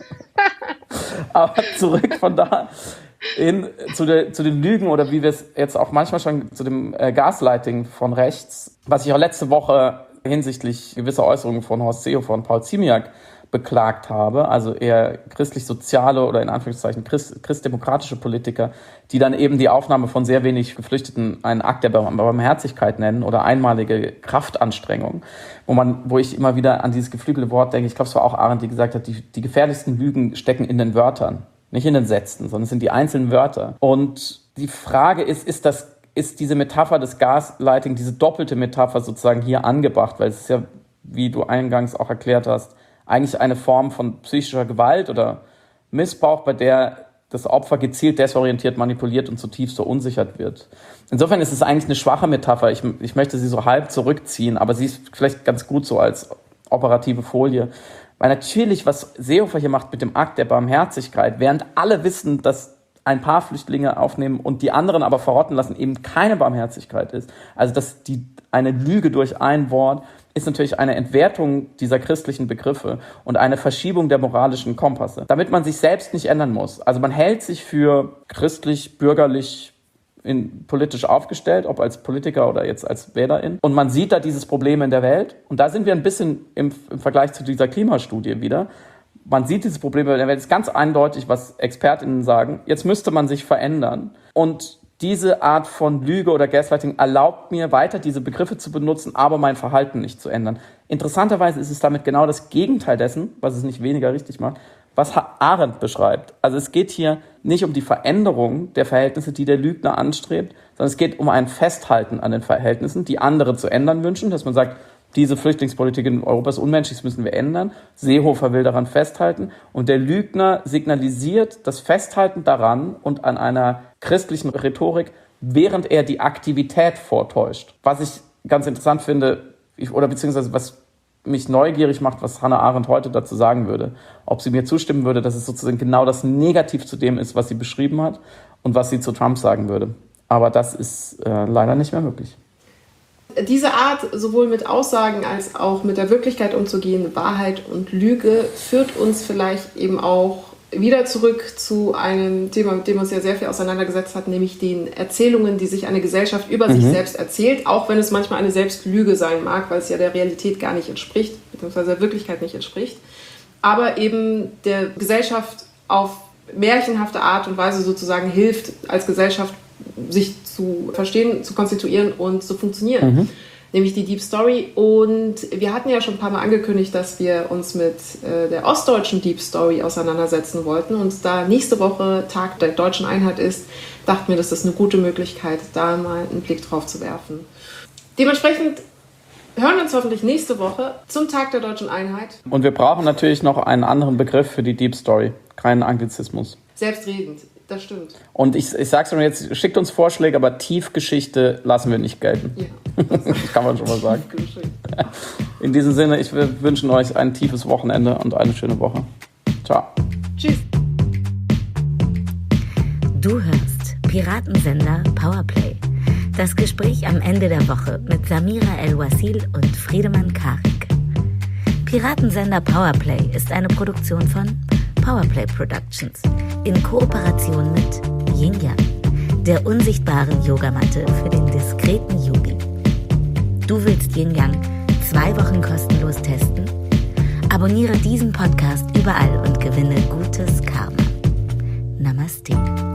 Aber zurück von da in, zu, der, zu den Lügen oder wie wir es jetzt auch manchmal schon zu dem äh, Gaslighting von rechts, was ich auch letzte Woche hinsichtlich gewisser Äußerungen von Horst Seehofer und Paul Ziemiak beklagt habe, also eher christlich-soziale oder in Anführungszeichen christ, christdemokratische Politiker, die dann eben die Aufnahme von sehr wenig Geflüchteten einen Akt der Barmherzigkeit nennen oder einmalige Kraftanstrengung, wo man, wo ich immer wieder an dieses geflügelte Wort denke, ich glaube, es war auch Arendt, die gesagt hat, die, die gefährlichsten Lügen stecken in den Wörtern, nicht in den Sätzen, sondern es sind die einzelnen Wörter. Und die Frage ist, ist das, ist diese Metapher des Gaslighting, diese doppelte Metapher sozusagen hier angebracht, weil es ist ja, wie du eingangs auch erklärt hast, eigentlich eine Form von psychischer Gewalt oder Missbrauch, bei der das Opfer gezielt desorientiert, manipuliert und zutiefst verunsichert wird. Insofern ist es eigentlich eine schwache Metapher. Ich, ich möchte sie so halb zurückziehen, aber sie ist vielleicht ganz gut so als operative Folie. Weil natürlich, was Seehofer hier macht mit dem Akt der Barmherzigkeit, während alle wissen, dass ein paar Flüchtlinge aufnehmen und die anderen aber verrotten lassen, eben keine Barmherzigkeit ist. Also dass die eine Lüge durch ein Wort ist natürlich eine Entwertung dieser christlichen Begriffe und eine Verschiebung der moralischen Kompasse, damit man sich selbst nicht ändern muss. Also man hält sich für christlich, bürgerlich, in, politisch aufgestellt, ob als Politiker oder jetzt als Wählerin. Und man sieht da dieses Problem in der Welt. Und da sind wir ein bisschen im, im Vergleich zu dieser Klimastudie wieder. Man sieht dieses Problem in der Welt, ist ganz eindeutig, was ExpertInnen sagen. Jetzt müsste man sich verändern. Und diese Art von Lüge oder Gaslighting erlaubt mir, weiter diese Begriffe zu benutzen, aber mein Verhalten nicht zu ändern. Interessanterweise ist es damit genau das Gegenteil dessen, was es nicht weniger richtig macht, was Arendt beschreibt. Also es geht hier nicht um die Veränderung der Verhältnisse, die der Lügner anstrebt, sondern es geht um ein Festhalten an den Verhältnissen, die andere zu ändern wünschen, dass man sagt, diese Flüchtlingspolitik in Europa ist unmenschlich, das müssen wir ändern. Seehofer will daran festhalten. Und der Lügner signalisiert das Festhalten daran und an einer christlichen Rhetorik, während er die Aktivität vortäuscht. Was ich ganz interessant finde, ich, oder beziehungsweise was mich neugierig macht, was Hannah Arendt heute dazu sagen würde. Ob sie mir zustimmen würde, dass es sozusagen genau das Negativ zu dem ist, was sie beschrieben hat und was sie zu Trump sagen würde. Aber das ist äh, leider nicht mehr möglich. Diese Art, sowohl mit Aussagen als auch mit der Wirklichkeit umzugehen, Wahrheit und Lüge, führt uns vielleicht eben auch wieder zurück zu einem Thema, mit dem wir uns ja sehr viel auseinandergesetzt hatten, nämlich den Erzählungen, die sich eine Gesellschaft über mhm. sich selbst erzählt, auch wenn es manchmal eine Selbstlüge sein mag, weil es ja der Realität gar nicht entspricht, beziehungsweise der Wirklichkeit nicht entspricht, aber eben der Gesellschaft auf märchenhafte Art und Weise sozusagen hilft, als Gesellschaft sich zu verstehen, zu konstituieren und zu funktionieren. Mhm. Nämlich die Deep Story. Und wir hatten ja schon ein paar Mal angekündigt, dass wir uns mit äh, der ostdeutschen Deep Story auseinandersetzen wollten. Und da nächste Woche Tag der Deutschen Einheit ist, dachten wir, das ist eine gute Möglichkeit, da mal einen Blick drauf zu werfen. Dementsprechend hören wir uns hoffentlich nächste Woche zum Tag der Deutschen Einheit. Und wir brauchen natürlich noch einen anderen Begriff für die Deep Story. Keinen Anglizismus. Selbstredend. Das stimmt. Und ich, ich sag's schon jetzt, schickt uns Vorschläge, aber Tiefgeschichte lassen wir nicht gelten. Ja. Das kann man schon mal sagen. In diesem Sinne, ich wünsche euch ein tiefes Wochenende und eine schöne Woche. Ciao. Tschüss. Du hörst Piratensender Powerplay. Das Gespräch am Ende der Woche mit Samira El-Wasil und Friedemann Karik. Piratensender Powerplay ist eine Produktion von Powerplay Productions in Kooperation mit Yin Yang, der unsichtbaren Yogamatte für den diskreten Yogi. Du willst Yin Yang zwei Wochen kostenlos testen? Abonniere diesen Podcast überall und gewinne gutes Karma. Namaste.